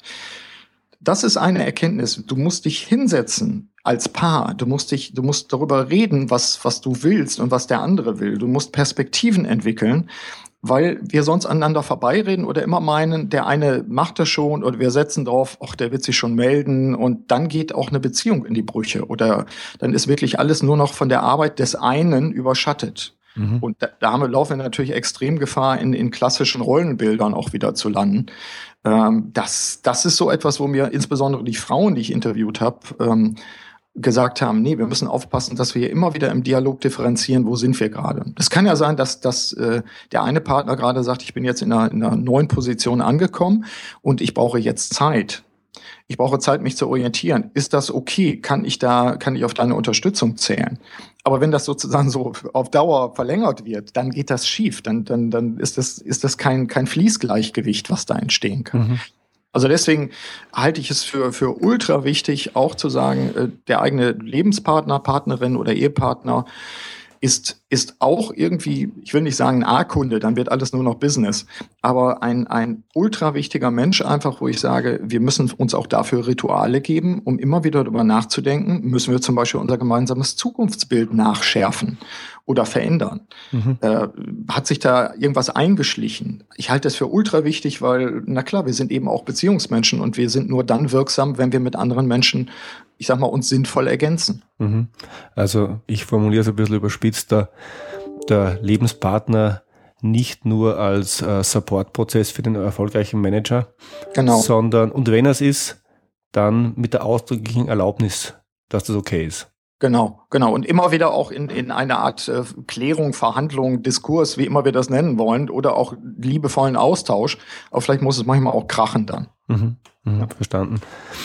das ist eine Erkenntnis. Du musst dich hinsetzen als Paar. Du musst darüber reden, was du willst und was der andere will. Du musst Perspektiven entwickeln, weil wir sonst aneinander vorbeireden oder immer meinen, der eine macht das schon oder wir setzen drauf, ach, der wird sich schon melden und dann geht auch eine Beziehung in die Brüche oder dann ist wirklich alles nur noch von der Arbeit des einen überschattet. Und laufen wir natürlich extrem Gefahr, in klassischen Rollenbildern auch wieder zu landen. Das ist so etwas, wo mir insbesondere die Frauen, die ich interviewt habe, gesagt haben, nee, wir müssen aufpassen, dass wir immer wieder im Dialog differenzieren, wo sind wir gerade. Es kann ja sein, dass der eine Partner gerade sagt, ich bin jetzt in einer neuen Position angekommen und ich brauche jetzt Zeit. Ich brauche Zeit, mich zu orientieren. Ist das okay? Kann ich auf deine Unterstützung zählen? Aber wenn das sozusagen so auf Dauer verlängert wird, dann geht das schief. Dann ist das kein Fließgleichgewicht, was da entstehen kann. Also deswegen halte ich es für ultra wichtig, auch zu sagen, der eigene Lebenspartner, Partnerin oder Ehepartner ist auch irgendwie, ich will nicht sagen ein A-Kunde, dann wird alles nur noch Business, aber ein ultra wichtiger Mensch einfach, wo ich sage, wir müssen uns auch dafür Rituale geben, um immer wieder darüber nachzudenken, müssen wir zum Beispiel unser gemeinsames Zukunftsbild nachschärfen oder verändern. Hat sich da irgendwas eingeschlichen? Ich halte das für ultra wichtig, weil, na klar, wir sind eben auch Beziehungsmenschen und wir sind nur dann wirksam, wenn wir mit anderen Menschen, ich sag mal, uns sinnvoll ergänzen. Also ich formuliere es ein bisschen überspitzt, der Lebenspartner nicht nur als Supportprozess für den erfolgreichen Manager, genau, sondern, und wenn es ist, dann mit der ausdrücklichen Erlaubnis, dass das okay ist. Genau. Und immer wieder auch in eine Art Klärung, Verhandlung, Diskurs, wie immer wir das nennen wollen, oder auch liebevollen Austausch. Aber vielleicht muss es manchmal auch krachen dann. Verstanden.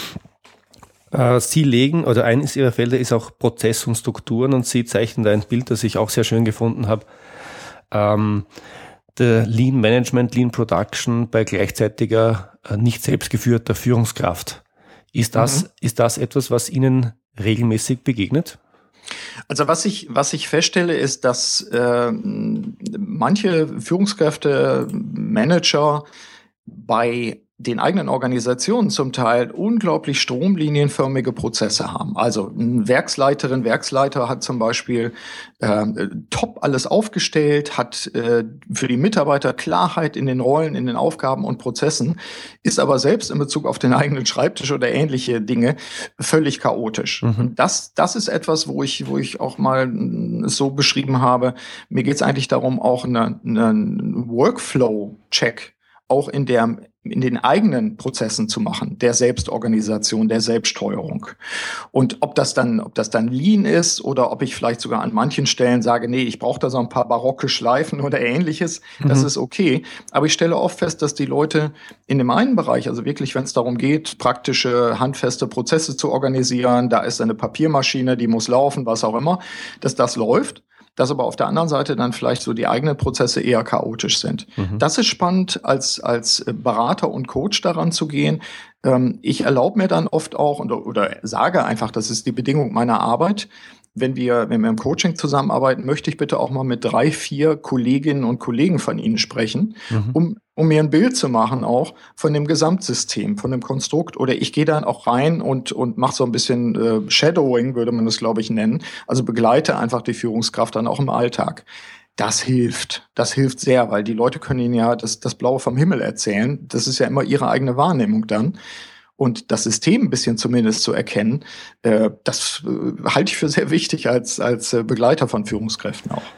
Sie legen, oder eines Ihrer Felder ist auch Prozess und Strukturen und Sie zeichnen da ein Bild, das ich auch sehr schön gefunden habe. Der Lean Management, Lean Production bei gleichzeitiger, nicht selbstgeführter Führungskraft. Ist das etwas, was Ihnen regelmäßig begegnet? Also was ich feststelle, ist, dass manche Führungskräfte, Manager bei den eigenen Organisationen zum Teil unglaublich stromlinienförmige Prozesse haben. Also eine Werksleiter hat zum Beispiel top alles aufgestellt, hat für die Mitarbeiter Klarheit in den Rollen, in den Aufgaben und Prozessen, ist aber selbst in Bezug auf den eigenen Schreibtisch oder ähnliche Dinge völlig chaotisch. Das ist etwas, wo ich auch mal so beschrieben habe. Mir geht es eigentlich darum, auch einen Workflow-Check auch in den eigenen Prozessen zu machen, der Selbstorganisation, der Selbststeuerung. Und ob das dann Lean ist oder ob ich vielleicht sogar an manchen Stellen sage, nee, ich brauche da so ein paar barocke Schleifen oder ähnliches, das ist okay. Aber ich stelle oft fest, dass die Leute in dem einen Bereich, also wirklich, wenn es darum geht, praktische, handfeste Prozesse zu organisieren, da ist eine Papiermaschine, die muss laufen, was auch immer, dass das läuft. Dass aber auf der anderen Seite dann vielleicht so die eigenen Prozesse eher chaotisch sind. Das ist spannend, als Berater und Coach daran zu gehen. Ich erlaube mir dann oft auch oder sage einfach, das ist die Bedingung meiner Arbeit. Wenn wir im Coaching zusammenarbeiten, möchte ich bitte auch mal mit 3, 4 Kolleginnen und Kollegen von Ihnen sprechen, um mir ein Bild zu machen auch von dem Gesamtsystem, von dem Konstrukt. Oder ich gehe dann auch rein und mache so ein bisschen Shadowing, würde man das, glaube ich, nennen. Also begleite einfach die Führungskraft dann auch im Alltag. Das hilft sehr, weil die Leute können Ihnen ja das Blaue vom Himmel erzählen. Das ist ja immer ihre eigene Wahrnehmung dann. und das System ein bisschen zumindest zu erkennen, das halte ich für sehr wichtig als Begleiter von Führungskräften auch.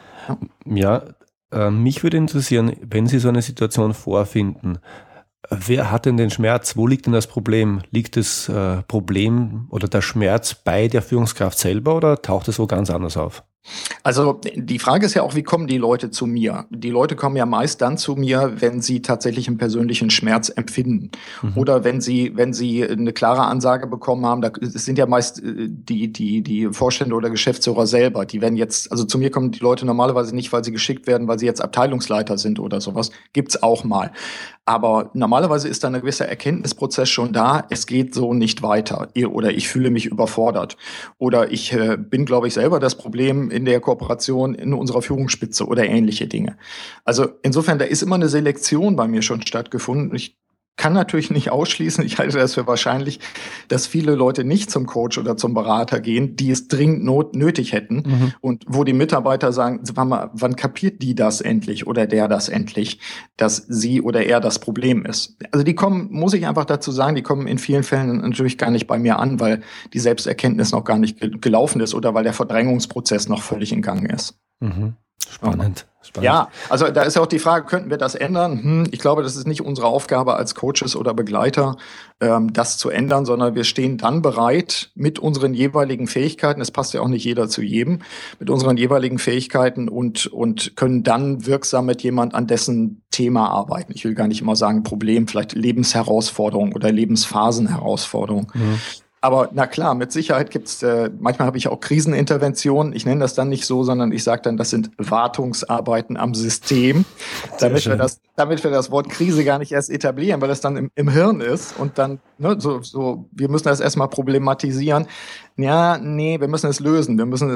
Ja, mich würde interessieren, wenn Sie so eine Situation vorfinden, wer hat denn den Schmerz? Wo liegt denn das Problem? Liegt das Problem oder der Schmerz bei der Führungskraft selber oder taucht es wo ganz anders auf? Also die Frage ist ja auch, wie kommen die Leute zu mir? Die Leute kommen ja meist dann zu mir, wenn sie tatsächlich einen persönlichen Schmerz empfinden. Oder wenn sie eine klare Ansage bekommen haben, das sind ja meist die Vorstände oder Geschäftsführer selber. Die werden jetzt, also zu mir kommen die Leute normalerweise nicht, weil sie geschickt werden, weil sie jetzt Abteilungsleiter sind oder sowas. Gibt's auch mal. Aber normalerweise ist da ein gewisser Erkenntnisprozess schon da, es geht so nicht weiter. Oder ich fühle mich überfordert. Oder ich bin, glaube ich, selber das Problem in der Kooperation in unserer Führungsspitze oder ähnliche Dinge. Also insofern, da ist immer eine Selektion bei mir schon stattgefunden. Ich kann natürlich nicht ausschließen, ich halte das für wahrscheinlich, dass viele Leute nicht zum Coach oder zum Berater gehen, die es dringend nötig hätten und wo die Mitarbeiter sagen, wann kapiert die das endlich oder der das endlich, dass sie oder er das Problem ist. Also die kommen, muss ich einfach dazu sagen, die kommen in vielen Fällen natürlich gar nicht bei mir an, weil die Selbsterkenntnis noch gar nicht gelaufen ist oder weil der Verdrängungsprozess noch völlig in Gang ist. Spannend. Ja, also da ist ja auch die Frage, könnten wir das ändern? Ich glaube, das ist nicht unsere Aufgabe als Coaches oder Begleiter, das zu ändern, sondern wir stehen dann bereit mit unseren jeweiligen Fähigkeiten, es passt ja auch nicht jeder zu jedem, mit unseren jeweiligen Fähigkeiten und können dann wirksam mit jemand an dessen Thema arbeiten. Ich will gar nicht immer sagen Problem, vielleicht Lebensherausforderung oder Lebensphasenherausforderung. Aber na klar, mit Sicherheit gibt's, manchmal habe ich auch Kriseninterventionen. Ich nenne das dann nicht so, sondern ich sage dann, das sind Wartungsarbeiten am System, damit wir das Wort Krise gar nicht erst etablieren, weil das dann im Hirn ist und dann, ne, wir müssen das erstmal problematisieren. Ja, nee, wir müssen es lösen. Wir müssen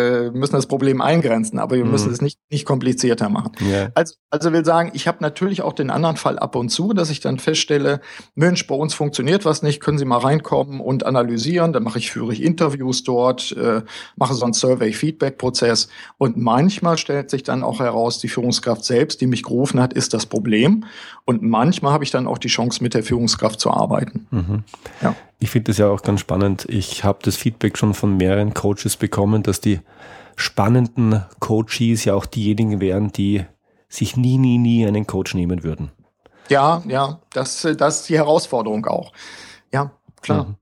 das Problem eingrenzen, aber wir müssen es nicht komplizierter machen. Yeah. Also will sagen, ich habe natürlich auch den anderen Fall ab und zu, dass ich dann feststelle, Mensch, bei uns funktioniert was nicht, können Sie mal reinkommen und analysieren. Dann führe ich Interviews dort, mache so einen Survey-Feedback-Prozess und manchmal stellt sich dann auch heraus, die Führungskraft selbst, die mich gerufen hat, ist das Problem. Und manchmal habe ich dann auch die Chance, mit der Führungskraft zu arbeiten. Ja. Ich finde das ja auch ganz spannend. Ich habe das Feedback schon von mehreren Coaches bekommen, dass die spannenden Coaches ja auch diejenigen wären, die sich nie einen Coach nehmen würden. Ja, das ist die Herausforderung auch. Ja, klar.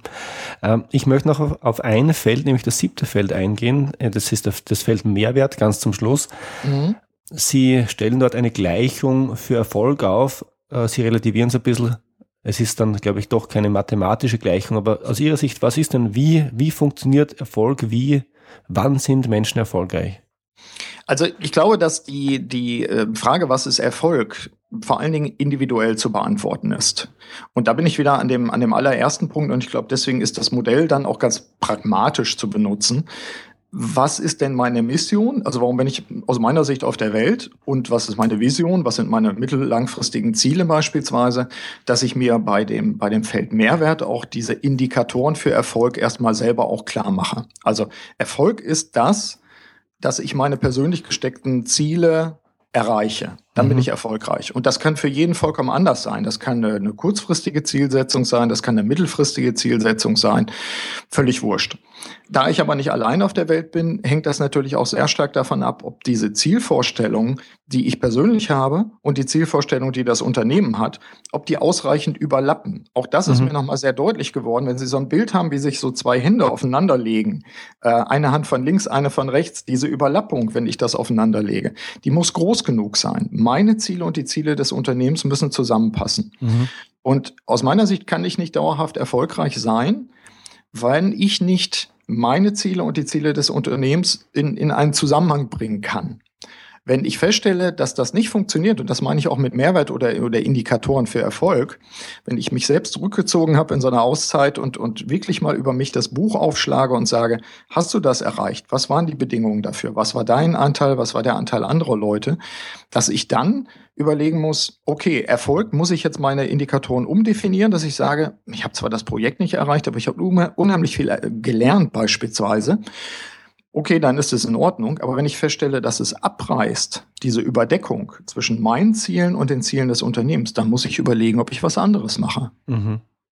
Ich möchte noch auf ein Feld, nämlich das 7. Feld eingehen. Das ist das Feld Mehrwert, ganz zum Schluss. Sie stellen dort eine Gleichung für Erfolg auf. Sie relativieren es ein bisschen. Es ist dann, glaube ich, doch keine mathematische Gleichung, aber aus Ihrer Sicht, was ist denn, wie funktioniert Erfolg, wann sind Menschen erfolgreich? Also ich glaube, dass die Frage, was ist Erfolg, vor allen Dingen individuell zu beantworten ist. Und da bin ich wieder an dem allerersten Punkt und ich glaube, deswegen ist das Modell dann auch ganz pragmatisch zu benutzen. Was ist denn meine Mission? Also warum bin ich aus meiner Sicht auf der Welt? Und was ist meine Vision? Was sind meine mittellangfristigen Ziele beispielsweise? Dass ich mir bei dem Feld Mehrwert auch diese Indikatoren für Erfolg erstmal selber auch klar mache. Also Erfolg ist das, dass ich meine persönlich gesteckten Ziele erreiche. Dann bin ich erfolgreich. Und das kann für jeden vollkommen anders sein. Das kann eine kurzfristige Zielsetzung sein, das kann eine mittelfristige Zielsetzung sein. Völlig wurscht. Da ich aber nicht allein auf der Welt bin, hängt das natürlich auch sehr stark davon ab, ob diese Zielvorstellungen, die ich persönlich habe und die Zielvorstellung, die das Unternehmen hat, ob die ausreichend überlappen. Auch das ist mir nochmal sehr deutlich geworden. Wenn Sie so ein Bild haben, wie sich so zwei Hände aufeinander legen, eine Hand von links, eine von rechts, diese Überlappung, wenn ich das aufeinander lege, die muss groß genug sein. Meine Ziele und die Ziele des Unternehmens müssen zusammenpassen. Und aus meiner Sicht kann ich nicht dauerhaft erfolgreich sein, weil ich nicht meine Ziele und die Ziele des Unternehmens in einen Zusammenhang bringen kann. Wenn ich feststelle, dass das nicht funktioniert, und das meine ich auch mit Mehrwert oder Indikatoren für Erfolg, wenn ich mich selbst zurückgezogen habe in so einer Auszeit und wirklich mal über mich das Buch aufschlage und sage, hast du das erreicht? Was waren die Bedingungen dafür? Was war dein Anteil? Was war der Anteil anderer Leute? Dass ich dann überlegen muss, okay, Erfolg, muss ich jetzt meine Indikatoren umdefinieren, dass ich sage, ich habe zwar das Projekt nicht erreicht, aber ich habe unheimlich viel gelernt beispielsweise. Okay, dann ist es in Ordnung. Aber wenn ich feststelle, dass es abreißt, diese Überdeckung zwischen meinen Zielen und den Zielen des Unternehmens, dann muss ich überlegen, ob ich was anderes mache.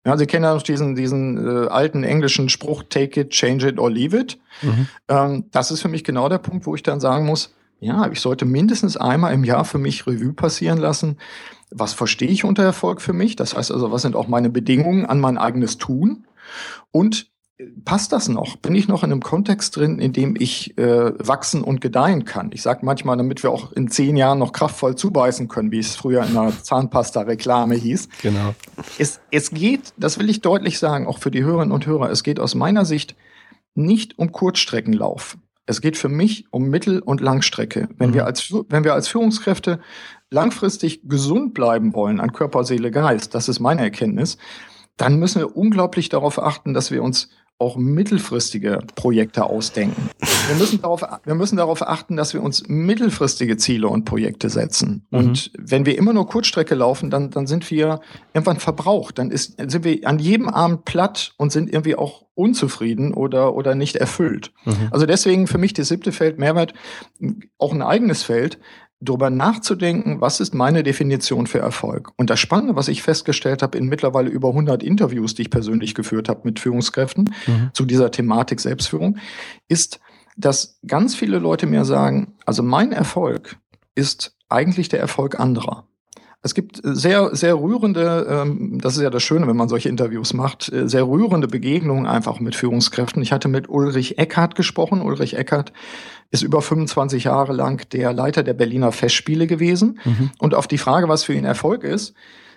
Ja, Sie kennen ja noch diesen alten englischen Spruch, take it, change it or leave it. Das ist für mich genau der Punkt, wo ich dann sagen muss, ja, ich sollte mindestens einmal im Jahr für mich Revue passieren lassen. Was verstehe ich unter Erfolg für mich? Das heißt also, was sind auch meine Bedingungen an mein eigenes Tun? Und passt das noch? Bin ich noch in einem Kontext drin, in dem ich wachsen und gedeihen kann? Ich sage manchmal, damit wir auch in 10 Jahren noch kraftvoll zubeißen können, wie es früher in einer Zahnpasta-Reklame hieß. Genau. Es geht, das will ich deutlich sagen, auch für die Hörerinnen und Hörer, es geht aus meiner Sicht nicht um Kurzstreckenlauf. Es geht für mich um Mittel- und Langstrecke. Wenn wir als Führungskräfte langfristig gesund bleiben wollen an Körper, Seele, Geist, das ist meine Erkenntnis, dann müssen wir unglaublich darauf achten, dass wir uns auch mittelfristige Projekte ausdenken. Wir müssen darauf achten, dass wir uns mittelfristige Ziele und Projekte setzen. Und wenn wir immer nur Kurzstrecke laufen, dann sind wir irgendwann verbraucht. Dann sind wir an jedem Abend platt und sind irgendwie auch unzufrieden oder nicht erfüllt. Also deswegen für mich das 7. Feld Mehrwert auch ein eigenes Feld, darüber nachzudenken, was ist meine Definition für Erfolg. Und das Spannende, was ich festgestellt habe in mittlerweile über 100 Interviews, die ich persönlich geführt habe mit Führungskräften zu dieser Thematik Selbstführung, ist, dass ganz viele Leute mir sagen, also mein Erfolg ist eigentlich der Erfolg anderer. Es gibt sehr, sehr rührende, das ist ja das Schöne, wenn man solche Interviews macht, sehr rührende Begegnungen einfach mit Führungskräften. Ich hatte mit Ulrich Eckhardt gesprochen. Ulrich Eckhardt ist über 25 Jahre lang der Leiter der Berliner Festspiele gewesen. Und auf die Frage, was für ihn Erfolg ist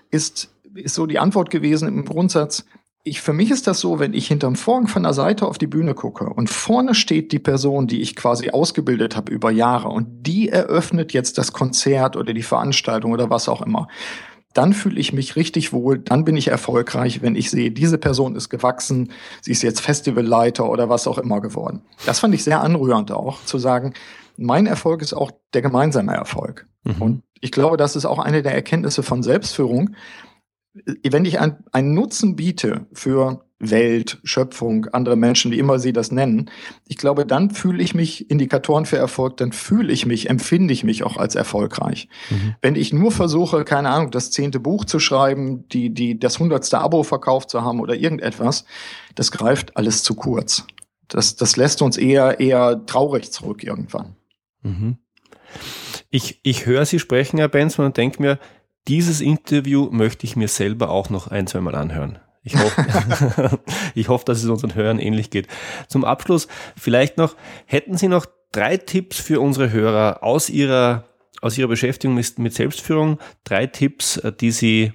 so die Antwort gewesen im Grundsatz, für mich ist das so, wenn ich hinterm Vorhang von der Seite auf die Bühne gucke und vorne steht die Person, die ich quasi ausgebildet habe über Jahre und die eröffnet jetzt das Konzert oder die Veranstaltung oder was auch immer, dann fühle ich mich richtig wohl, dann bin ich erfolgreich, wenn ich sehe, diese Person ist gewachsen, sie ist jetzt Festivalleiter oder was auch immer geworden. Das fand ich sehr anrührend auch, zu sagen, mein Erfolg ist auch der gemeinsame Erfolg. Und ich glaube, das ist auch eine der Erkenntnisse von Selbstführung. Wenn ich einen Nutzen biete für Welt, Schöpfung, andere Menschen, wie immer sie das nennen, ich glaube, dann fühle ich mich, Indikatoren für Erfolg, dann empfinde ich mich auch als erfolgreich. Wenn ich nur versuche, keine Ahnung, das 10. Buch zu schreiben, das 100. Abo verkauft zu haben oder irgendetwas, das greift alles zu kurz. Das lässt uns eher traurig zurück irgendwann. Ich höre Sie sprechen, Herr Benzmann, und denke mir, dieses Interview möchte ich mir selber auch noch 1-2 Mal anhören. Ich hoffe, dass es unseren Hörern ähnlich geht. Zum Abschluss vielleicht noch, hätten Sie noch 3 Tipps für unsere Hörer aus Ihrer Beschäftigung mit Selbstführung, 3 Tipps, die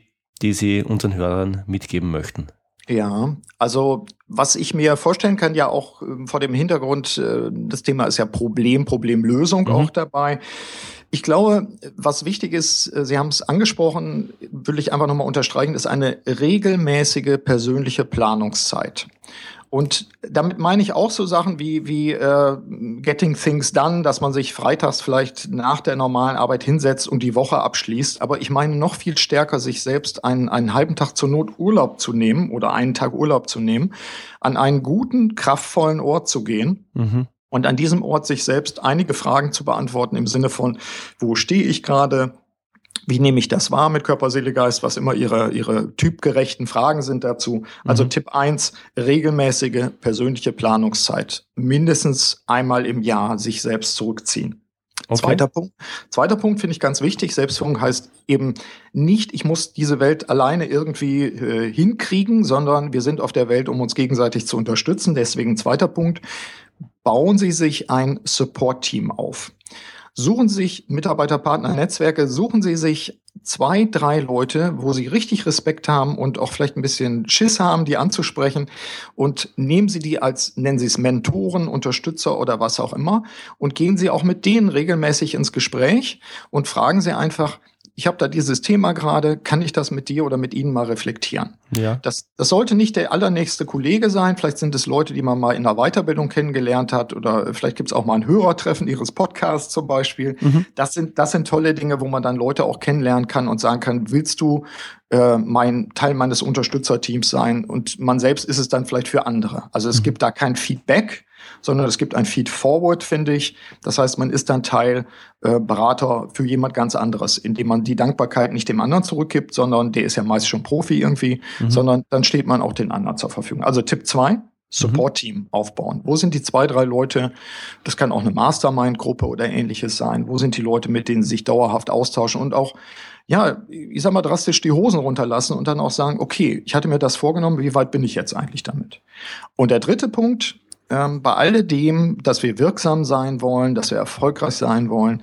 Sie unseren Hörern mitgeben möchten? Ja, also was ich mir vorstellen kann, ja auch vor dem Hintergrund, das Thema ist ja Problemlösung auch dabei. Ich glaube, was wichtig ist, Sie haben es angesprochen, will ich einfach nochmal unterstreichen, ist eine regelmäßige persönliche Planungszeit. Und damit meine ich auch so Sachen wie Getting Things Done, dass man sich freitags vielleicht nach der normalen Arbeit hinsetzt und die Woche abschließt. Aber ich meine noch viel stärker, sich selbst einen halben Tag zur Not Urlaub zu nehmen oder einen Tag Urlaub zu nehmen, an einen guten, kraftvollen Ort zu gehen. Und an diesem Ort sich selbst einige Fragen zu beantworten im Sinne von, wo stehe ich gerade? Wie nehme ich das wahr mit Körper, Seele, Geist? Was immer Ihre typgerechten Fragen sind dazu. Also Tipp 1, regelmäßige persönliche Planungszeit. Mindestens einmal im Jahr sich selbst zurückziehen. Okay. Zweiter Punkt finde ich ganz wichtig. Selbstführung heißt eben nicht, ich muss diese Welt alleine irgendwie hinkriegen, sondern wir sind auf der Welt, um uns gegenseitig zu unterstützen. Deswegen zweiter Punkt, bauen Sie sich ein Support-Team auf. Suchen Sie sich Mitarbeiter, Partner, Netzwerke, suchen Sie sich 2, 3 Leute, wo Sie richtig Respekt haben und auch vielleicht ein bisschen Schiss haben, die anzusprechen, und nehmen Sie die als, nennen Sie es Mentoren, Unterstützer oder was auch immer, und gehen Sie auch mit denen regelmäßig ins Gespräch und fragen Sie einfach, ich habe da dieses Thema gerade, kann ich das mit dir oder mit Ihnen mal reflektieren? Ja. Das sollte nicht der allernächste Kollege sein, vielleicht sind es Leute, die man mal in einer Weiterbildung kennengelernt hat, oder vielleicht gibt es auch mal ein Hörertreffen Ihres Podcasts zum Beispiel. Das sind tolle Dinge, wo man dann Leute auch kennenlernen kann und sagen kann, willst du Teil meines Unterstützerteams sein und man selbst ist es dann vielleicht für andere. Also es gibt da kein Feedback, sondern es gibt ein Feed-Forward, finde ich. Das heißt, man ist dann Teil Berater für jemand ganz anderes, indem man die Dankbarkeit nicht dem anderen zurückgibt, sondern der ist ja meist schon Profi irgendwie, sondern dann steht man auch den anderen zur Verfügung. Also Tipp 2, Support-Team aufbauen. Wo sind die 2, 3 Leute? Das kann auch eine Mastermind-Gruppe oder Ähnliches sein. Wo sind die Leute, mit denen sie sich dauerhaft austauschen und auch, ja, ich sag mal, drastisch die Hosen runterlassen und dann auch sagen, okay, ich hatte mir das vorgenommen, wie weit bin ich jetzt eigentlich damit? Und der dritte Punkt, bei alledem, dass wir wirksam sein wollen, dass wir erfolgreich sein wollen,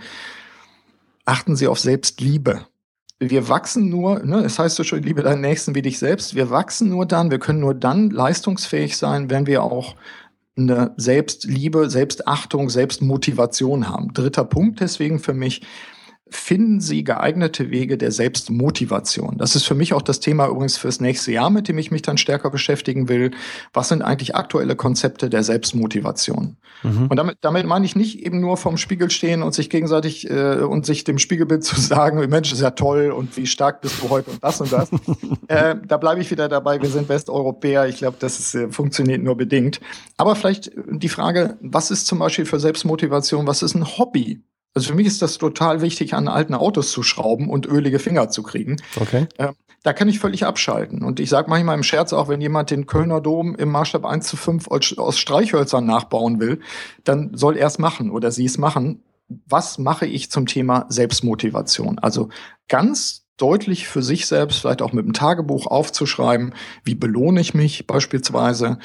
achten Sie auf Selbstliebe. Wir wachsen nur, es heißt so schön, liebe deinen Nächsten wie dich selbst. Wir wachsen nur dann, wir können nur dann leistungsfähig sein, wenn wir auch eine Selbstliebe, Selbstachtung, Selbstmotivation haben. Dritter Punkt deswegen für mich: Finden Sie geeignete Wege der Selbstmotivation. Das ist für mich auch das Thema übrigens fürs nächste Jahr, mit dem ich mich dann stärker beschäftigen will. Was sind eigentlich aktuelle Konzepte der Selbstmotivation? Und damit meine ich nicht eben nur vorm Spiegel stehen und sich gegenseitig und sich dem Spiegelbild zu sagen, Mensch, ist ja toll und wie stark bist du heute und das und das. Da bleibe ich wieder dabei, wir sind Westeuropäer. Ich glaube, das funktioniert nur bedingt. Aber vielleicht die Frage, was ist zum Beispiel für Selbstmotivation, was ist ein Hobby? Also für mich ist das total wichtig, an alten Autos zu schrauben und ölige Finger zu kriegen. Okay. Da kann ich völlig abschalten. Und ich sage manchmal im Scherz auch, wenn jemand den Kölner Dom im Maßstab 1:5 aus Streichhölzern nachbauen will, dann soll er es machen oder sie es machen. Was mache ich zum Thema Selbstmotivation? Also ganz deutlich für sich selbst, vielleicht auch mit dem Tagebuch aufzuschreiben, wie belohne ich mich beispielsweise,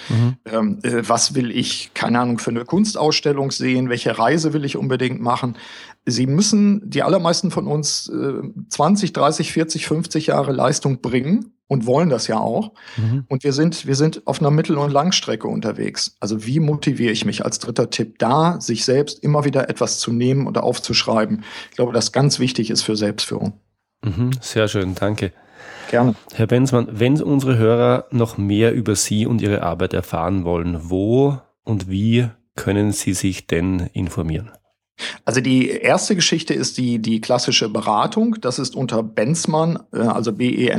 was will ich, keine Ahnung, für eine Kunstausstellung sehen, welche Reise will ich unbedingt machen. Sie müssen, die allermeisten von uns, 20, 30, 40, 50 Jahre Leistung bringen und wollen das ja auch. Und wir sind auf einer Mittel- und Langstrecke unterwegs. Also wie motiviere ich mich als dritter Tipp da, sich selbst immer wieder etwas zu nehmen oder aufzuschreiben? Ich glaube, das ganz wichtig ist für Selbstführung. Sehr schön, danke. Gerne. Herr Benzmann, wenn unsere Hörer noch mehr über Sie und Ihre Arbeit erfahren wollen, wo und wie können Sie sich denn informieren? Also die erste Geschichte ist die klassische Beratung. Das ist unter Benzmann, also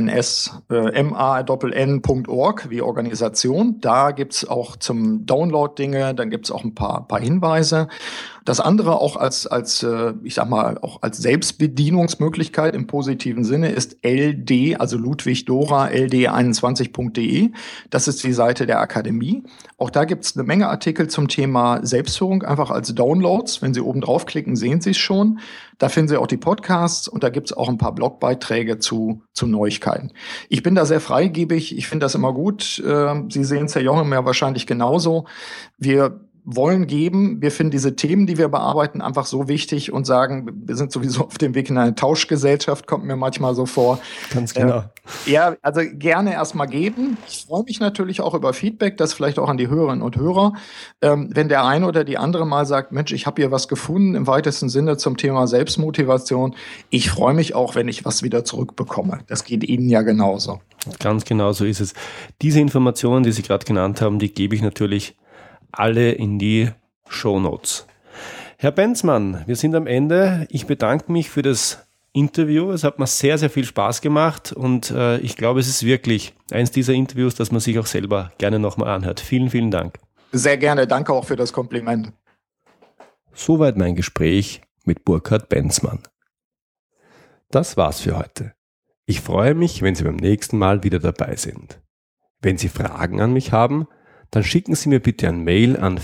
BENSMANN.org, wie Organisation. Da gibt's auch zum Download Dinge, dann gibt's auch ein paar Hinweise. Das andere auch als ich sag mal, auch als Selbstbedienungsmöglichkeit im positiven Sinne ist LD, also Ludwig Dora, ld21.de. Das ist die Seite der Akademie. Auch da gibt's eine Menge Artikel zum Thema Selbstführung, einfach als Downloads. Wenn Sie oben draufklicken, sehen Sie es schon. Da finden Sie auch die Podcasts und da gibt's auch ein paar Blogbeiträge zu Neuigkeiten. Ich bin da sehr freigebig. Ich finde das immer gut. Sie sehen es, Herr Jochen, ja wahrscheinlich genauso. Wir wollen geben. Wir finden diese Themen, die wir bearbeiten, einfach so wichtig und sagen, wir sind sowieso auf dem Weg in eine Tauschgesellschaft, kommt mir manchmal so vor. Ganz genau. Ja, also gerne erstmal geben. Ich freue mich natürlich auch über Feedback, das vielleicht auch an die Hörerinnen und Hörer. Wenn der eine oder die andere mal sagt, Mensch, ich habe hier was gefunden im weitesten Sinne zum Thema Selbstmotivation. Ich freue mich auch, wenn ich was wieder zurückbekomme. Das geht Ihnen ja genauso. Ganz genau so ist es. Diese Informationen, die Sie gerade genannt haben, die gebe ich natürlich alle in die Shownotes. Herr Benzmann, wir sind am Ende. Ich bedanke mich für das Interview. Es hat mir sehr, sehr viel Spaß gemacht und ich glaube, es ist wirklich eins dieser Interviews, das man sich auch selber gerne nochmal anhört. Vielen, vielen Dank. Sehr gerne. Danke auch für das Kompliment. Soweit mein Gespräch mit Burkhard Benzmann. Das war's für heute. Ich freue mich, wenn Sie beim nächsten Mal wieder dabei sind. Wenn Sie Fragen an mich haben, dann schicken Sie mir bitte ein Mail an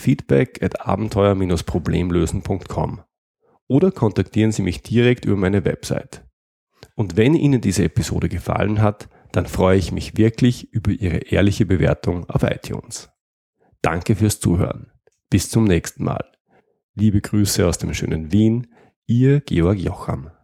feedback@abenteuer-problemlösen.com oder kontaktieren Sie mich direkt über meine Website. Und wenn Ihnen diese Episode gefallen hat, dann freue ich mich wirklich über Ihre ehrliche Bewertung auf iTunes. Danke fürs Zuhören. Bis zum nächsten Mal. Liebe Grüße aus dem schönen Wien, Ihr Georg Jocham.